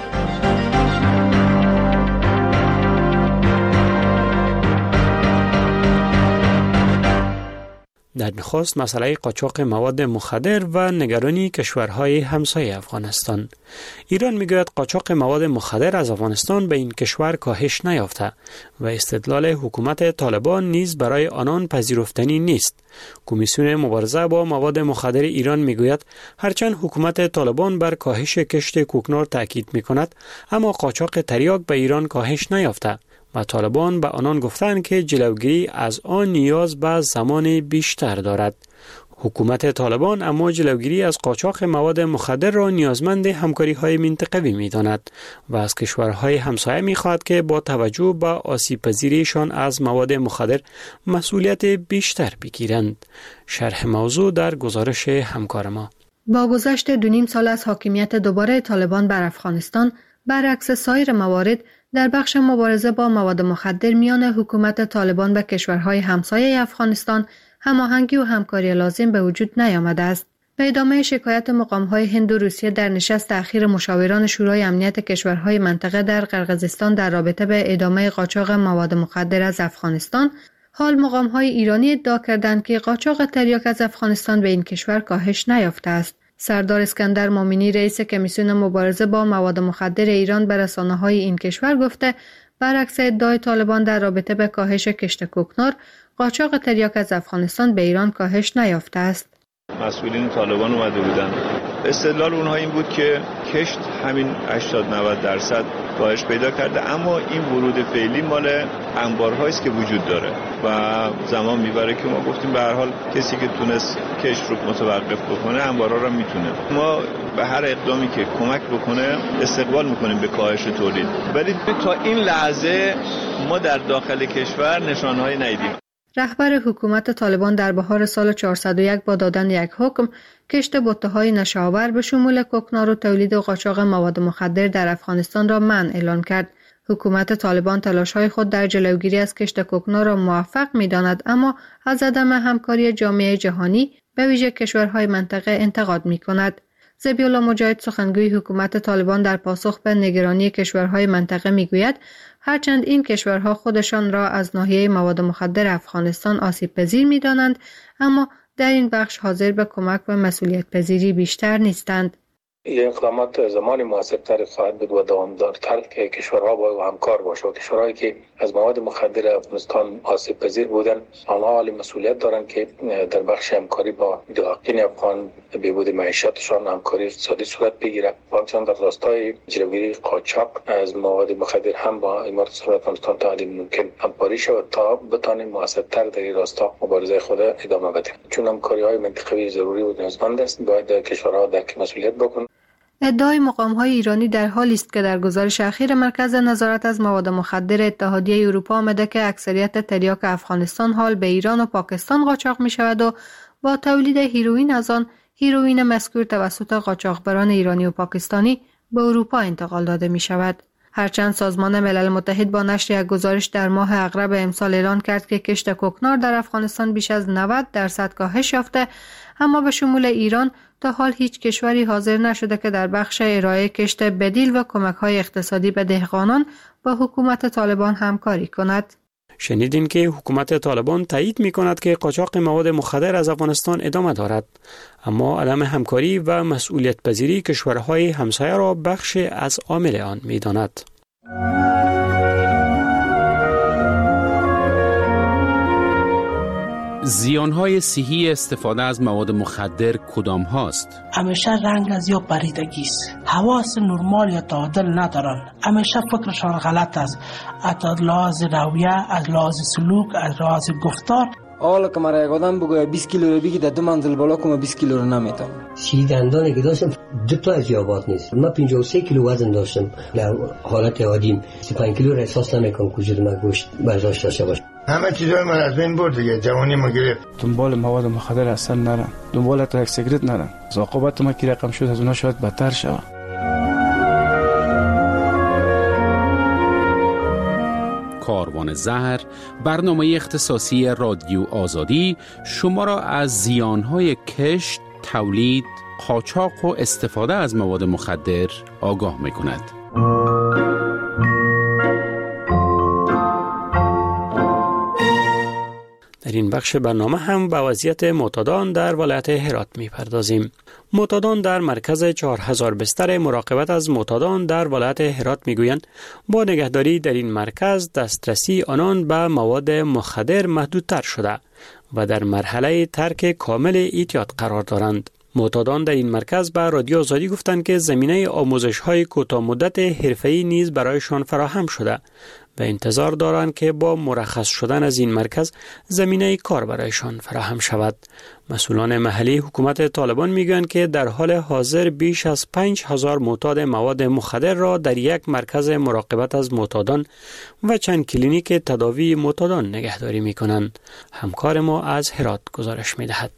در نخست مسئله قاچاق مواد مخدر و نگرانی کشورهای همسایه افغانستان. ایران میگوید قاچاق مواد مخدر از افغانستان به این کشور کاهش نیافته و استدلال حکومت طالبان نیز برای آنان پذیرفتنی نیست. کمیسیون مبارزه با مواد مخدر ایران میگوید هرچند حکومت طالبان بر کاهش کشت کوکنار تاکید میکند، اما قاچاق تریاک به ایران کاهش نیافته و طالبان به آنان گفتند که جلوگیری از آن نیاز به زمان بیشتر دارد. حکومت طالبان اما جلوگیری از قاچاق مواد مخدر را نیازمند همکاری‌های منطقوی می‌داند و از کشورهای همسایه می‌خواهد که با توجه به آسیب‌پذیریشان از مواد مخدر مسئولیت بیشتر بگیرند. شرح موضوع در گزارش همکار ما. با گذشت دو نیم سال از حاکمیت دوباره طالبان بر افغانستان، برعکس سایر موارد در بخش مبارزه با مواد مخدر میان حکومت طالبان و کشورهای همسایه افغانستان هماهنگی و همکاری لازم به وجود نیامده است. به ادامه شکایت مقام‌های هند و روسیه در نشست اخیر مشاوران شورای امنیت کشورهای منطقه در قرقیزستان در رابطه به ادامه قاچاق مواد مخدر از افغانستان، حال مقام‌های ایرانی ادعا کردند که قاچاق تریاک از افغانستان به این کشور کاهش نیافته است. سردار اسکندر مومنی رئیس کمیسیون مبارزه با مواد مخدر ایران به رسانه‌های این کشور گفته برعکس ادعای طالبان در رابطه به کاهش کشت کوکنار، قاچاق تریاک از افغانستان به ایران کاهش نیافته است. مسئولین طالبان اومده بودن، استدلال اونها این بود که کشت همین هشتاد نود درصد کاهش پیدا کرده، اما این ورود فعلی مال انبارهایی است که وجود داره و زمان میبره که ما گفتیم به هر حال کسی که تونست کشت رو متوقف بکنه انبارها رو میتونه. ما به هر اقدامی که کمک بکنه استقبال میکنیم به کاهش تولید، ولی تا این لحظه ما در داخل کشور نشانهایی ندیدیم. رهبر حکومت طالبان در بهار سال چهارصد و یک با دادن یک حکم کشت بته‌های نشه‌آور به شمول کوکنار و تولید و قاچاق مواد مخدر در افغانستان را منع اعلان کرد. حکومت طالبان تلاش‌های خود در جلوگیری از کشت کوکنار را موفق می‌داند، اما از عدم همکاری جامعه جهانی به ویژه کشورهای منطقه انتقاد می‌کند. ذبیح‌الله مجاهد سخنگوی حکومت طالبان در پاسخ به نگرانی کشورهای منطقه می‌گوید هرچند این کشورها خودشان را از ناحیه مواد مخدر افغانستان آسیب پذیر می‌دانند، اما در این بخش حاضر به کمک و مسئولیت پذیری بیشتر نیستند. این اقدامات زمان مناسب‌تر خواهد بود و دوامدارتر که کشورها با همکار باشند. کشورهایی که از مواد مخدر افغانستان آسیب پذیر بودند، آنها حالی مسئولیت دارند که در بخش همکاری با متحققین افغان بهبود معیشتشان همکاری اقتصادی صورت بگیرد. همچنین در راستای جلوگیری قاچاق از مواد مخدر هم با امارات اسلامی افغانستان تا حدی ممکن همکاری شود تا بتوانیم موثرتر در این راستا مبارزه خود ادامه بدیم. چون همکاری‌های منطقوی ضروری و نیازمند است، باید کشورها درک مسئولیت بکنند. ادعای مقام‌های ایرانی در حالی است که در گزارش اخیر مرکز نظارت از مواد مخدر اتحادیه اروپا آمده که اکثریت تریاک افغانستان حال به ایران و پاکستان قاچاق می شود و با تولید هیروئین از آن هیروئین مذکور توسط قاچاقبران ایرانی و پاکستانی به اروپا انتقال داده می شود. هرچند سازمان ملل متحد با نشر یک گزارش در ماه اغرب امسال اعلان کرد که کشت کوکنار در افغانستان بیش از نود درصد کاهش یافته، اما به شمول ایران تا حال هیچ کشوری حاضر نشده که در بخش ارائه کشت بدیل و کمک‌های اقتصادی به دهقانان با حکومت طالبان همکاری کند. شنیدین که حکومت طالبان تایید می کند که قاچاق مواد مخدر از افغانستان ادامه دارد، اما عدم همکاری و مسئولیت پذیری کشورهای همسایه را بخش از عامل آن می داند. زیانهای صحی استفاده از مواد مخدر کدام هاست؟ همیشه رنگ از یا پریدگی است، حواس نرمال یا تعادل ندارن، همیشه فکرشان غلط است، از لحاظ رویه، از لحاظ سلوک، از لحاظ گفتار. حالا که مرا یک آدم بگوید بیست کیلو رو بگی در دو منزل بالا کنم بیست کیلو رو نمیتونم. سی دندانی که داشتم دو تا از یابات نیست. من پنجاه و سه کیلو وزن داشتم در حالت عادیم. سی و پنج کیلو را احساس نمیکنم کجور من گوشت برداشت داشته باشه. همه چیزای من از بین برد دیگه، جوانی ما گرفت. دنبال مواد مخدر اصلا نرم، دنبال تا یک سیگرت نرم. عاقبت ما کی رقم شد از اونها شاید بدتر شود. کاروان زهر، برنامه اختصاصی رادیو آزادی شما را از زیانهای کشت، تولید، قاچاق و استفاده از مواد مخدر آگاه می کند. در این بخش برنامه هم به وضعیت معتادان در ولایت هرات می پردازیم. معتادان در مرکز چهار هزار بستر مراقبت از معتادان در ولایت هرات می گویند با نگهداری در این مرکز دسترسی آنان به مواد مخدر محدودتر شده و در مرحله ترک کامل اعتیاد قرار دارند. معتادان در این مرکز به رادیو آزادی گفتند که زمینه آموزش‌های کوتاه مدت حرفه‌ای نیز برایشان فراهم شده و انتظار دارند که با مرخص شدن از این مرکز زمینه کار برایشان فراهم شود. مسئولان محلی حکومت طالبان میگویند که در حال حاضر بیش از پنج هزار معتاد مواد مخدر را در یک مرکز مراقبت از معتادان و چند کلینیک تداوی معتادان نگهداری میکنند. همکار ما از هرات گزارش میدهد.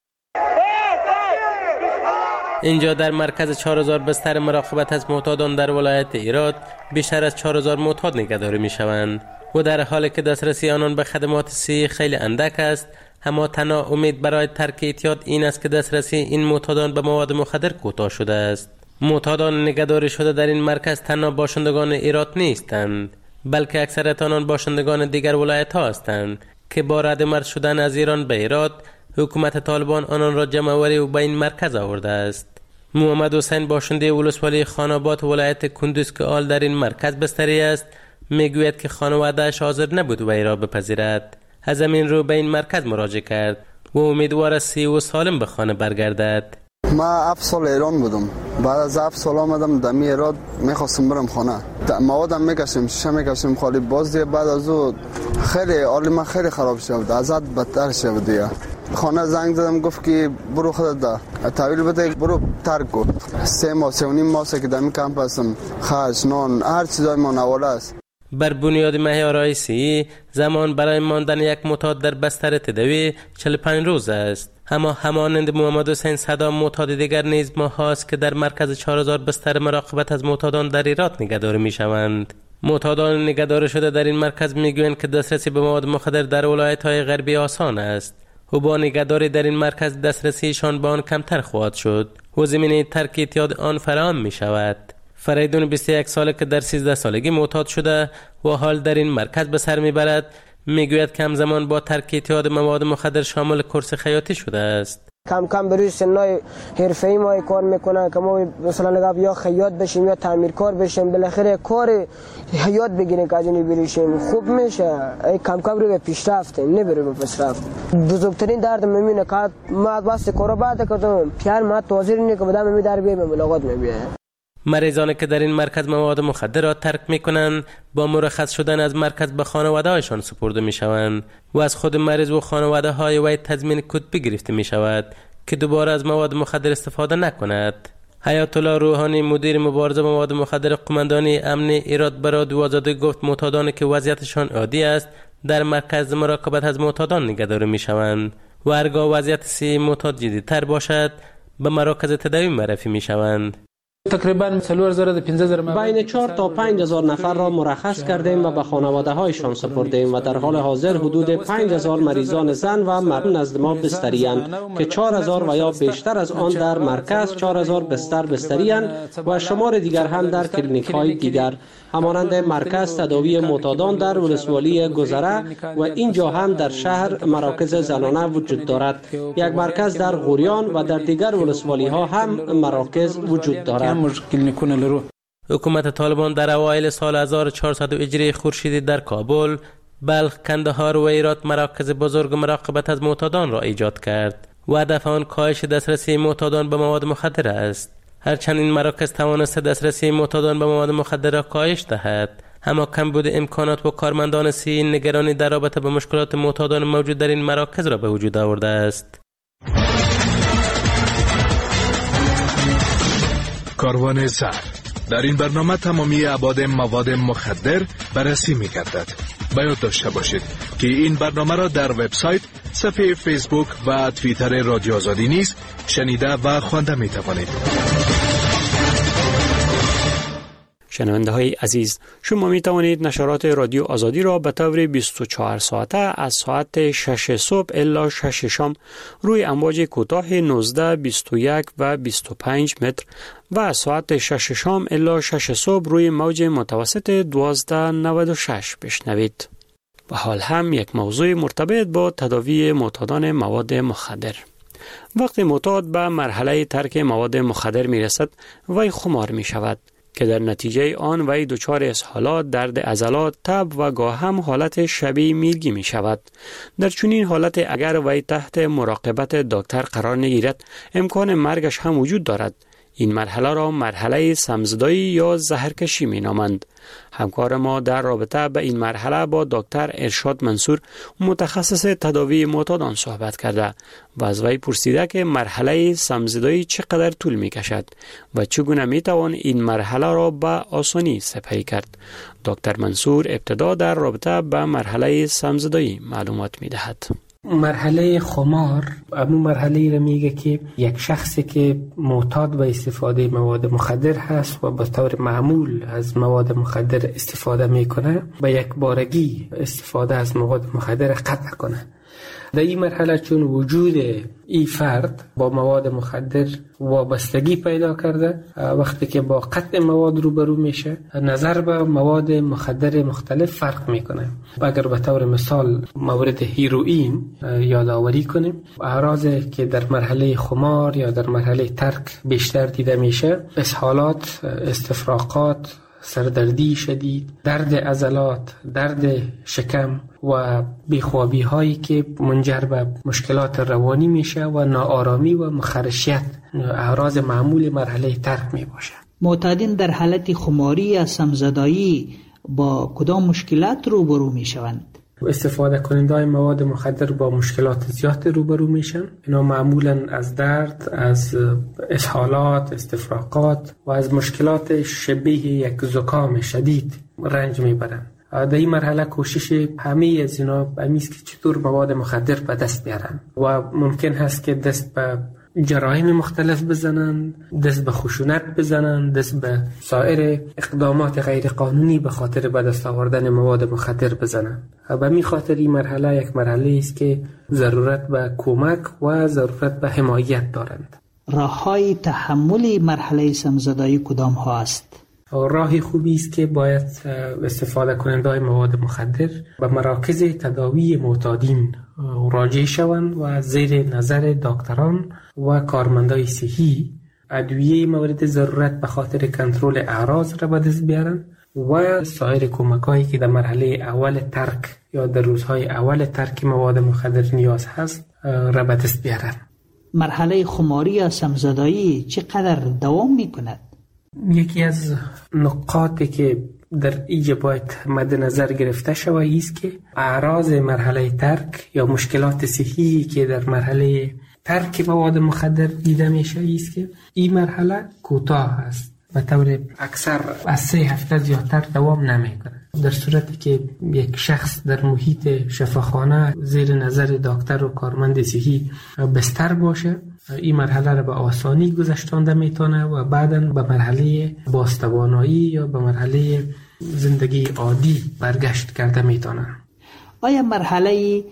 اینجا در مرکز چهار هزار بستر مراقبت از معتادان در ولایت ایراد بیشتر از چهار هزار معتاد نگهداری می شوند و در حالی که دسترسی آنان به خدمات صحی خیلی اندک است، اما تنها امید برای ترک اعتیاد این است که دسترسی این معتادان به مواد مخدر کوتاه شده است. معتادان نگهداری شده در این مرکز تنها باشندگان ایراد نیستند، بلکه اکثریت آنان باشندگان دیگر ولایت ها هستند که با ردمرد شدن از ایران به ایراد حکومت طالبان آنان را جمع آوری و به این مرکز آورده است. محمد حسین باشنده ولسوالی خاناباد ولایت کندوز که آل در این مرکز بستری است میگوید که خانواده‌اش حاضر نبود وی را بپذیرد. از همین رو به این مرکز مراجعه کرد و امیدوار است سی و سالم به خانه برگردد. ما هفت سال ایران بودم، بعد از هفت سال آمدم دمی ایراد میخواستم برم خانه، موادم میکشیم شیشه میکشیم خالی باز دیگه بعد از او خیلی حال من خیلی خراب شد، ازت بدتر شد دیگه. خانه زنگ زدم گفت که برو خودت ده تحویل بده برو ترک کن. سه ماه سه و نیم ماه که دمی کمپ هستم، خرج نان هر چیزای ما نواله است. بر بنیاد معیارهای صحی زمان برای ماندن یک معتاد در بستر تداوی چهل و پنج روز است. اما همانند محمد حسین صدا معتاد دیگر نیز ماه هاست که در مرکز چهار هزار بستر مراقبت از معتادان در ایراد نگهداری می شوند. معتادان نگهداری شده در این مرکز میگویند که دسترسی به مواد مخدر در ولایت‌های غربی آسان است و با نگهداری در این مرکز دسترسیشان به آن کمتر خواهد شد و زمینه ترک اعتیاد آن فراهم می شود. فریدون بیست و یک ساله که در سیزده سالگی معتاد شده و حال در این مرکز به سر میبرد میگوید که همزمان با ترک اعتیاد مواد مخدر شامل کورس خیاطی شده است. کم کم بروی سنای حرفه‌ای ما کار میکنن که ما مثلا نگاه یا خیاط بشیم یا تعمیرکار بشیم، بالاخره کار حیات بگیریم که از این بریشیم خوب میشه. کم کم روی پیشرفت نبره به پیشرفت. بزرگترین درد میمونه که ما واسه کارا بعد کردم پیار ما توازیر نی که بدم می در بیه به ملاقات میبیه. مریضانی که در این مرکز مواد مخدر را ترک میکنند با مرخص شدن از مرکز به خانواده‌هایشان سپرده میشوند و از خود مریض و خانواده‌های وی تضمین کتبی گرفته میشود که دوباره از مواد مخدر استفاده نکند. حیات الله روحانی مدیر مبارزه با مواد مخدر قماندانی امن ایراد به رادیو آزادی گفت معتادانی که وضعیتشان عادی است در مرکز مراقبت از معتادان نگهداری میشوند و هرگاه وضعیت صحی معتاد جدی‌تر باشد به مراکز تداوی معرفی میشوند. تقریبا بین چهار تا پنج هزار نفر را مرخص کردیم و به خانواده هایشان سپردیم و در حال حاضر حدود پنج هزار مریضان زن و مرد نزد ما بستری‌اند که چهار هزار و یا بیشتر از آن در مرکز چهار هزار بستر بستری‌اند و شمار دیگر هم در کلینیک های دیگر همانند مرکز تداوی معتادان در ولسوالی گذره و اینجا هم در شهر مراکز زنانه وجود دارد. یک مرکز در غوریان و در دیگر ولسوالی ها هم مراکز وجود دارد. حکومت طالبان در اوایل سال هزار و چهارصد هجری خورشیدی در کابل، بلخ، کندهار و ایرات مراکز بزرگ مراقبت از معتادان را ایجاد کرد و هدف آن کاهش دسترسی معتادان به مواد مخدر است. هرچند این مراکز توانسته دسترسی معتادان به مواد مخدر را کاهش دهد، اما کمبود امکانات و کارمندان صحی نگرانی در رابطه با مشکلات معتادان موجود در این مراکز را به وجود آورده است. کاروان زهر در این برنامه تمامی ابعاد مواد مخدر بررسی می‌گردد. باید داشته باشید که این برنامه را در وبسایت، صفحه فیسبوک و توییتر رادیو آزادی نیز شنیده و خوانده می‌توانید. شنونده های عزیز، شما می توانید نشرات رادیو آزادی را به طور بیست و چهار ساعته از ساعت شش صبح الی شش شام روی امواج کوتاه نوزده، بیست و یک و بیست و پنج متر و از ساعت شش شام الی شش صبح روی موج متوسط دوازده نود و شش بشنوید. و حال هم یک موضوع مرتبط با تداوی معتادان مواد مخدر. وقتی معتاد به مرحله ترک مواد مخدر می رسد، وی خمار می شود. که در نتیجه آن وی دچار اسهالات، درد عضلات، تب و گاه هم حالت شبیه میرگی می شود. در چنین حالت اگر وی تحت مراقبت دکتر قرار نگیرد امکان مرگش هم وجود دارد. این مرحله را مرحله سمزدایی یا زهرکشی می نامند. همکار ما در رابطه به این مرحله با دکتر ارشاد منصور متخصص تداوی معتادان صحبت کرده و از وی پرسیده که مرحله سمزدایی چقدر طول می کشد و چگونه می توان این مرحله را به آسانی سپری کرد. دکتر منصور ابتدا در رابطه به مرحله سمزدایی معلومات می دهد. مرحله خمار همون مرحله را میگه که یک شخصی که معتاد به استفاده مواد مخدر هست و به طور معمول از مواد مخدر استفاده میکنه به یک بارگی استفاده از مواد مخدر قطع کنه. در این مرحله چون وجود این فرد با مواد مخدر وابستگی پیدا کرده، وقتی که با قطع مواد روبرو میشه نظر به مواد مخدر مختلف فرق میکنه. اگر به طور مثال مورد هیروئین یادآوری کنیم، اعراضی که در مرحله خمار یا در مرحله ترک بیشتر دیده میشه اسهالات، استفراغات، سردردی شدید، درد عضلات، درد شکم و بیخوابی هایی که منجر به مشکلات روانی میشه و ناآرامی و مخرشیت اعراض معمول مرحله ترک می باشه. معتادین در حالت خماری یا سمزدایی با کدام مشکلات روبرو می شوند؟ استفاده کننده مواد مخدر با مشکلات زیاد روبرو میشن. اینا معمولا از درد، از اسهالات، استفراغات و از مشکلات شبیه یک زکام شدید رنج میبرن. در این مرحله کوشش همه از اینا همیست که چطور مواد مخدر به دست بیارن و ممکن هست که دست به جرایم مختلف بزنن، دست به خشونت بزنن، دست به سایر اقدامات غیر قانونی به خاطر به دست آوردن مواد مخدر بزنن. و می خاطر این مرحله یک مرحله است که ضرورت به کمک و ضرورت به حمایت دارند. راه‌های تحمل مرحله سمزدایی کدام ها است؟ راهی خوبی است که باید استفاده کننده مواد مخدر به مراکز تداوی معتادین راجع شوند و زیر نظر دکتران و کارمندای صحی ادویه مورد ضرورت به خاطر کنترل اعراض را به دست بیارن و سایر کمکایی که در مرحله اول ترک یا در روزهای اول ترک مواد مخدر نیاز هست را به دست بیارن. مرحله خماری یا سمزدایی چقدر دوام می کند؟ یکی از نقاطی که در اینجا باید مد نظر گرفته شود است که اعراض مرحله ترک یا مشکلات صحی که در مرحله ترک مواد مخدر دیده میشه است که این مرحله کوتاه است، به طور اکثر از سه هفته زیادتر دوام نمیکنه. در صورتی که یک شخص در محیط شفاخانه زیر نظر دکتر و کارمند صحی بستر باشه، این مرحله را به آسانی گذشتانده میتونه و بعداً به مرحله بازتوانایی یا به مرحله زندگی عادی برگشت کرده میتونه. آیا مرحله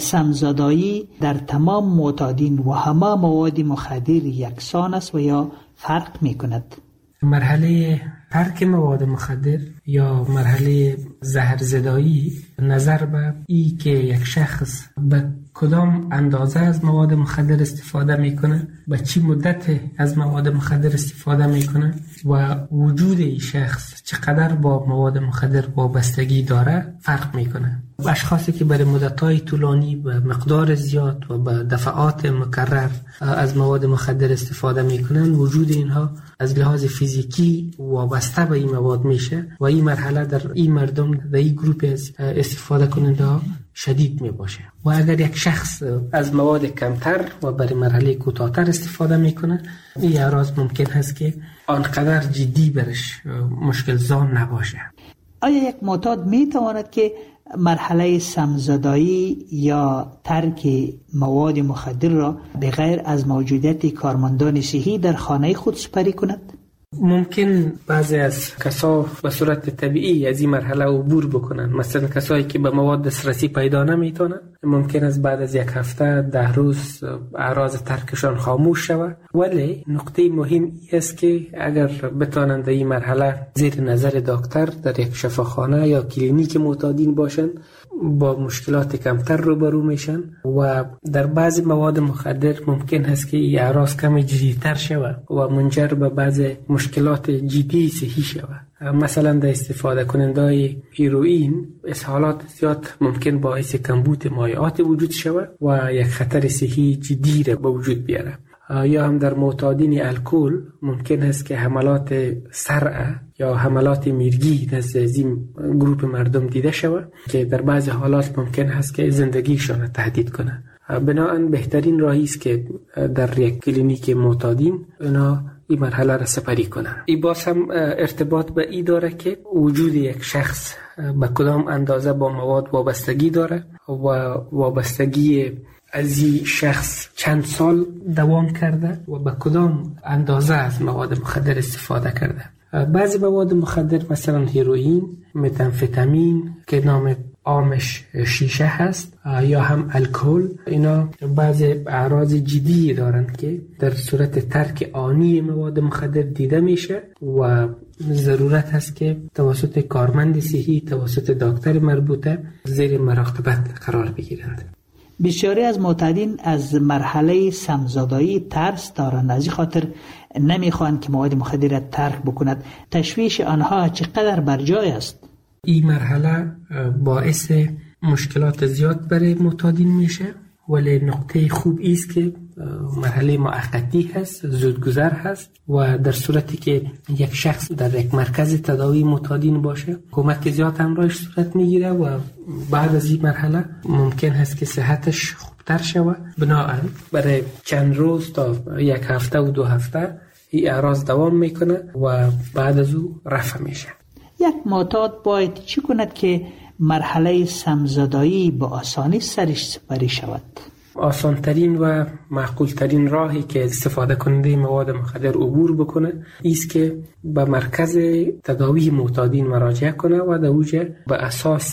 سمزدایی در تمام معتادین و همه مواد مخدر یکسان است و یا فرق میکند؟ مرحله ترک مواد مخدر یا مرحله زهرزدایی نظر به ای که یک شخص به کدام اندازه از مواد مخدر استفاده میکنه، به چی مدت از مواد مخدر استفاده میکنه و وجود این شخص چقدر با مواد مخدر وابستگی داره فرق میکنه. اشخاصی که برای مدت‌های طولانی به مقدار زیاد و به دفعات مکرر از مواد مخدر استفاده میکنن، وجود اینها از لحاظ فیزیکی وابسته به این مواد میشه و این مرحله در این مردم در این گروپ از استفاده کننده ها شدید می باشه. و اگر یک شخص از مواد کمتر و برای مرحله کوتاه‌تر استفاده میکنه، این اعراض ممکن هست که آنقدر جدی برش مشکل زان نباشه. آیا یک معتاد می تواند که مرحله سمزدایی یا ترک مواد مخدر را بغیر از موجودیت کارمندان صحی در خانه خود سپری کند؟ ممکن بعضی از کسا به صورت طبیعی از این مرحله عبور بکنن. مثلا کسایی که به مواد دسترسی پیدا نمیتونن ممکن است بعد از یک هفته ده روز اعراض ترکشان خاموش شود. ولی نقطه مهم است که اگر بتوانند در این مرحله زیر نظر دکتر در یک شفاخانه یا کلینیک معتادین باشند، با مشکلات کمتر روبرو میشن و در بعضی مواد مخدر ممکن است که این اعراض کمی جدی‌تر شود و منجر به بعضی مشکلات جدی صحی شود. مثلا در استفاده کننده هیروئین اسهالات زیاد ممکن باعث کمبود مایعات وجود شود و یک خطر صحی جدی را به وجود بیاره. یا هم در معتادین الکل ممکن است که حملات صرع یا حملات میرگی نزد این گروه مردم دیده شود که در بعض حالات ممکن است که زندگیشان تهدید کنه. بنابراین بهترین راهی است که در یک کلینیک معتادین اونا این مرحله را سپری کنن. این باز هم ارتباط به این داره که وجود یک شخص به کدام اندازه با مواد وابستگی داره و وابستگی از این شخص چند سال دوام کرده و به کدام اندازه از مواد مخدر استفاده کرده. بعضی مواد مخدر مثلا هیروئین، متامفتامین که نام عامش شیشه هست یا هم الکل، اینا بعضی اعراض جدی دارند که در صورت ترک آنی مواد مخدر دیده میشه و ضرورت هست که توسط کارمند صحی توسط دکتر مربوطه زیر مراقبت قرار بگیرند. بسیاری از معتادین از مرحله سمزدایی ترس دارند، از این خاطر نمیخوان که مواد مخدر را ترک بکند. تشویش آنها چقدر بر جای است؟ این مرحله باعث مشکلات زیاد برای معتادین میشه، ولی نقطه خوب است که مرحله موقتی هست، زودگذر هست و در صورتی که یک شخص در یک مرکز تداوی معتادین باشه کمک زیاد همراهش صورت میگیره و بعد از این مرحله ممکن هست که صحتش خوبتر شود. بنابراین برای چند روز تا یک هفته و دو هفته این اعراض دوام میکنه و بعد از او رفع میشه. یک معتاد باید چی کند که مرحله سمزدایی با آسانی سرش سپری شود؟ آسانترین و معقولترین راهی که استفاده کننده مواد مخدر عبور بکنه ایست که به مرکز تداوی معتادین مراجعه کنه و در اوجه به اساس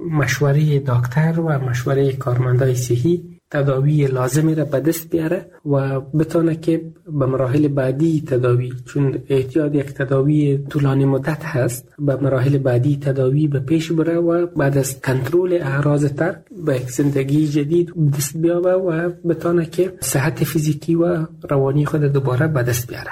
مشوره دکتر و مشوره کارمندای صحی تداوی لازمی را به دست بیاره و بتونه که به مراحل بعدی تداوی، چون احتیاج یک تداوی طولانی مدت هست، به مراحل بعدی تداوی به پیش بره و بعد از کنترل اعراض ترک به یک زندگی جدید دست بیاره و بتونه که صحت فیزیکی و روانی خود دوباره به دست بیاره.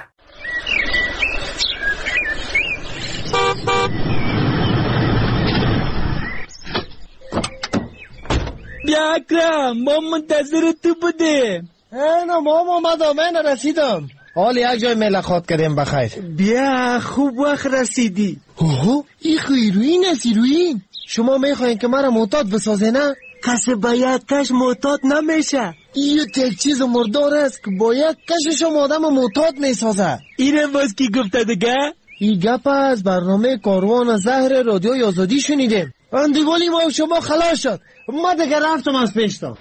بیا اکرم، ما منتظر تو بودیم. اینا ما اومدم، من رسیدم. حال یک جای ملاقات کردیم بخیر. بیا خوب وقت رسیدی. اوه این هیروئین است، هیروئین. شما میخواین که مرا معتاد بسازه نه؟ کسی باید کش معتاد نمیشه. این یک چیز مردار است که باید کشش آدم معتاد میسازه. اینه باز کی گفته دیگه؟ این گپ از برنامه کاروان زهر رادیو آزادی شنیدیم. اندیوالی ما شما خلاص شد. ما دیگه رفتم از پیشتا.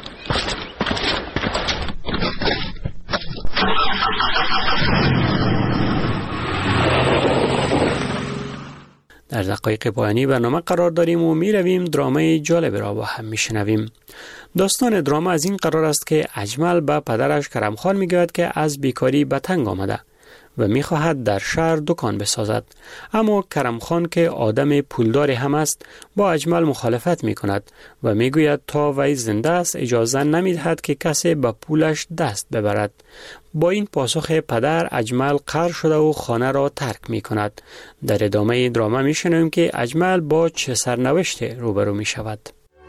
در دقایق پایانی برنامه قرار داریم و می رویم درامای جالب را با هم می شنویم. داستان دراما از این قرار است که اجمل به پدرش کرمخان می گوید که از بیکاری به تنگ آمده و می خواهد در شهر دکان بسازد، اما کرمخان که آدم پولداری هم است با اجمل مخالفت می کند و می گوید تا وی زنده است اجازه نمی دهد که کسی به پولش دست ببرد. با این پاسخ پدر اجمل قهر شده و خانه را ترک می کند. در ادامه دراما می شنویم که اجمل با چه سرنوشت روبرو می شود.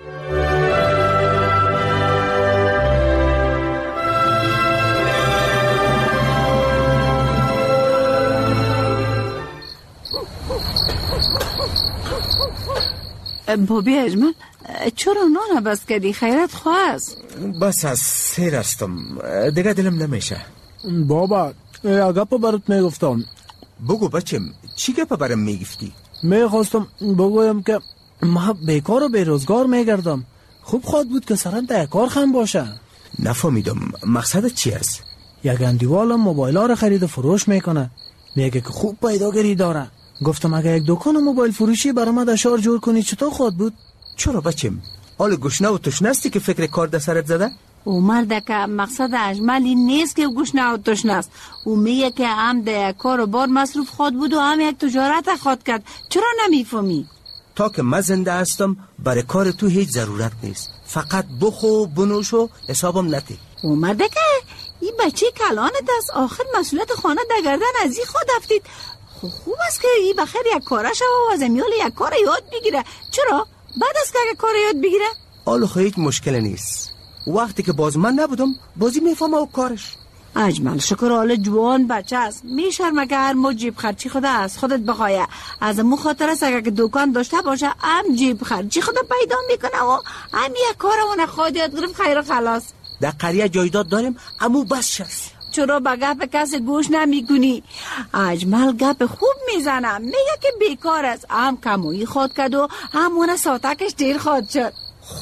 بابی اجمل چرا نان بس کردی؟ خیرت خواست. بس از سیر هستم دیگه دلم نمیشه. بابا یه گپ برات میگفتم. بگو بچم چی گپ برام میگفتی؟ میخواستم بگویم که ما بیکار و بیروزگار میگردم، خوب خواد بود که سرم در کار خم باشه. نفهمیدم مقصدت چی است؟ یک اندیوالم موبایل ها رو خرید و فروش میکنه، میگه که خوب پیداگیری داره. گفتم اگه یک دکان موبایل فروشی برای ما در شهر جور کنی چطور خواد بود؟ چرا بچم؟ حال گشنه و تشنستی که فکر کار در سرت زده؟ او مرده که مقصد اجمل این نیست که گشنه و تشنست. او میگه که هم در کار و بار مصروف خواد بود و هم یک تجارت خواد کرد. چرا نمیفهمی؟ تا که من زنده هستم برای کار تو هیچ ضرورت نیست. فقط بخو بنوش و حسابم نتی. او مرده که این بچه کلانت است، آخر مسئولیت خانه در گردن از این خود افتید. خب خوب است که این بخیر یک کاره شو و از امیال یک کار یاد بگیره. چرا؟ بعد از که کار یاد بگیره؟ آلو هیچ مشکل نیست. وقتی که باز من نبودم بازی میفهم او کارش. اجمل شکر حال جوان بچه است، میشرمه که هر مو جیب خرچی خود از خودت بخواه. از مو خاطر است اگر که دکان داشته باشه هم جیب خرچی خود پیدا میکنه و هم یک کارمون خود یاد گرفت خیر و خلاص. در قریه جایداد داریم امو بس شست. چرا به گپ کسی گوش نمیکنی؟ اجمل گپ خوب میزنه، میگه که بیکار است، هم کمویی خود کد و همونه ساتکش دیر خود شد.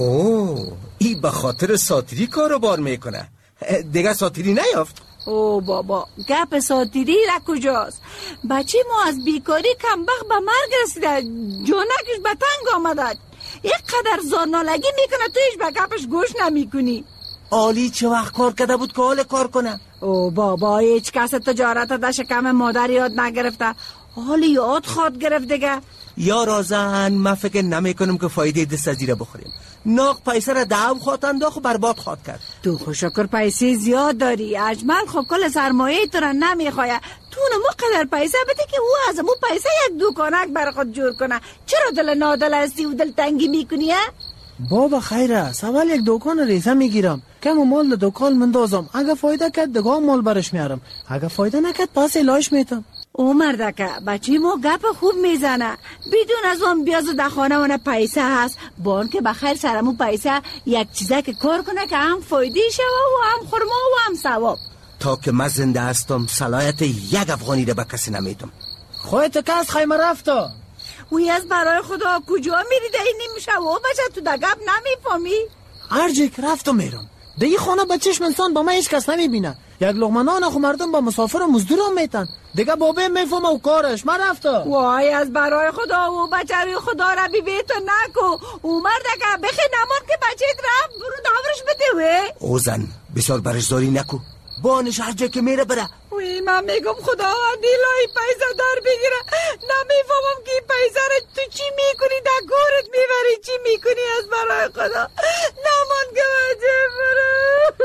خو ای به خاطر ساتری کارو بار میکنه، دیگه ساتری نیافت. او بابا گپ ساتری را کجاست؟ بچه ما از بیکاری کمبخت به مرگ رسیده، جانکش به تنگ آمده، یک قدر زارنالگی میکنه تویش به گپش گوش نمیکنی. آلی چه وقت کار کرده بود که حال کار کنه؟ او بابا هیچ کس تجارت در شکم مادر یاد نگرفته، حالی یاد خواد گرفت دیگه. یا رازن من فکر نمی کنم که فایده دست از دیره بخوریم. ناق پیسه را دعو خواد انداخت و برباد خواد کرد. تو خوشکر پیسه زیاد داری اجمل، خب کل سرمایه تو را نمیخواه، تو نمو قدر پیسه بده که او از مو پیسه یک دکانک بر خود جور کنه. چرا دل نادل هستی و دل تنگی میکنی؟ بابا خیر است، اول یک دکان ریزه میگیرم، کم مال دکان مندازم، اگه فایده کرد دگاه مال برش میارم، اگه فایده نکرد پس الهش میتم. او مردکه بچه ما گپ خوب میزنه، بدون از اون بیازو در خانه ونه پیسه هست، بان که بخیر سرمو پیسه یک چیزه که کار کنه که هم فایده شوه و هم خورما و هم ثواب. تا که من زنده هستم صلاحیت یک افغانی رو به کسی نمیدم. خواهیت که از خیمه رفتا؟ وی از برای خدا کجا میری ده این نمیشه و بچه تو در گپ نمیفهمی؟ هر جا که رفتم میرم ده این خانه به چشم انسان با من هیچ کس نمیبینه، یک لقمه نان خو مردم با مسافر و مزدور هم میتن دیگه بابه میفهمه و کارش. من رفتا وای از برای خدا و بچه روی خدا را بی بیتو نکو، او مرده بخی نمان که بچه رفت برو داورش بده وی. او زن بسیار برشداری نکو، بانش هر جا که میره بره. وی من میگم خدا دیلای پیسه دار بگیره، نمیفهمم که پیسه را تو چی میکنی، در گورت میبری چی میکنی؟ از برای خدا نمان که بچه برو.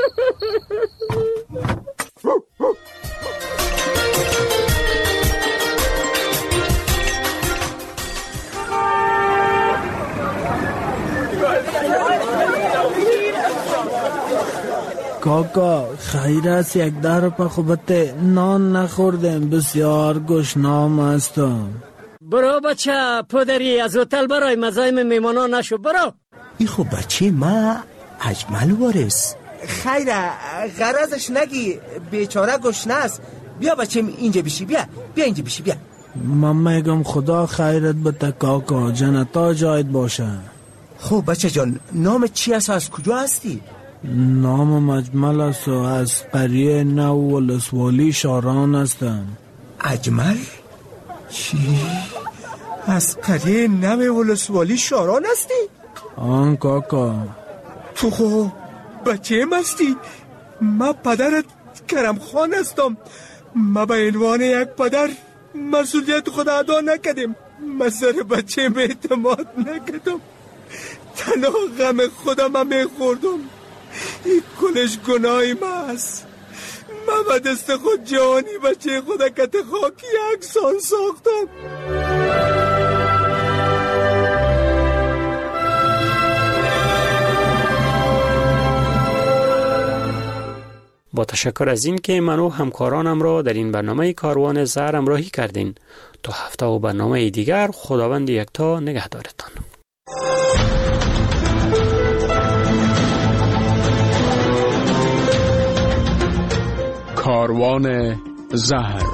کاکا خیر است یک در پا خوبته نان نخوردم، بسیار گشنام هستم. برو بچه پدری از هتل برای مزایم میمانان نشو، برو. ای خب بچه ما اجمل وارث. خیره غرضش نگی، بیچاره گشنه است. بیا بچه اینجا بشی، بیا بیا اینجا بشی، بیا. من میگم خدا خیرت بده کاکا، جنتا جایت باشه. خب بچه جان نام چی است، از کجا هستی؟ نام اجمل است و از قریه نو ولسوالی شاران هستم. اجمل؟ چی؟ از قریه نو ولسوالی شاران هستی؟ آن کاکا. تو خب بچه مستی؟ من پدرت کرم خان هستم، من به عنوان یک پدر مسئولیت خود ادا نکردم، من سر بچه می اعتماد نکردم، تنها غم خودم هم میخوردم. این کلش گناهی من است، من به دست خود جوانی بچه خود کت خاکی اکسان ساختم. با تشکر از این که من و همکارانم را در این برنامه کاروان زهر همراهی کردین. تا هفته و برنامه دیگر خداوند یکتا نگهدارتان. کاروان زهر.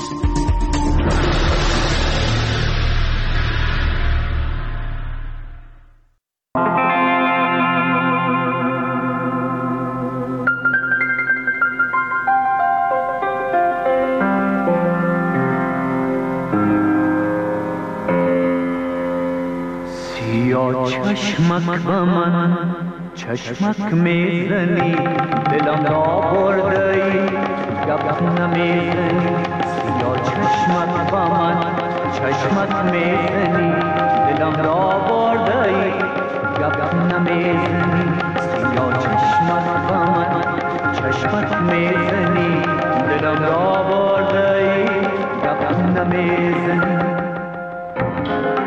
چشمک به من چشمک میزنی، دلم را بردهی گپ نمیزنی. یا چشمک به من چشمک میزنی، دلم را بردهی گپ نمیزنی. یا چشمک به من چشمک میزنی.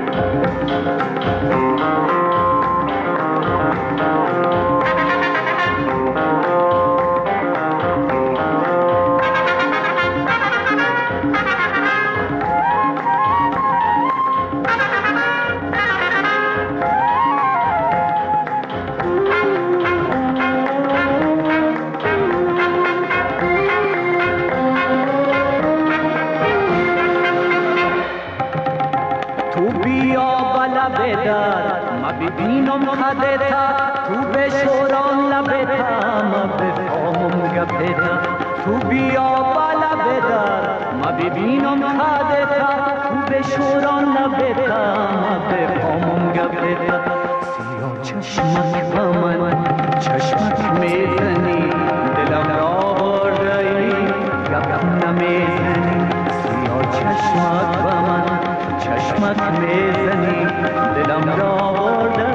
ببینم خدتا تو به شوران لبتا ما بفهمم گپتا تو بیا بالا بدار ما ببینم خدتا تو به شوران لبتا ما بفهمم گپتا سیاه چشمک با من چشمک میزنی دلم را بردی گپ نمیزنی سیاه چشمک با من چشمک میزنی دلم را بردی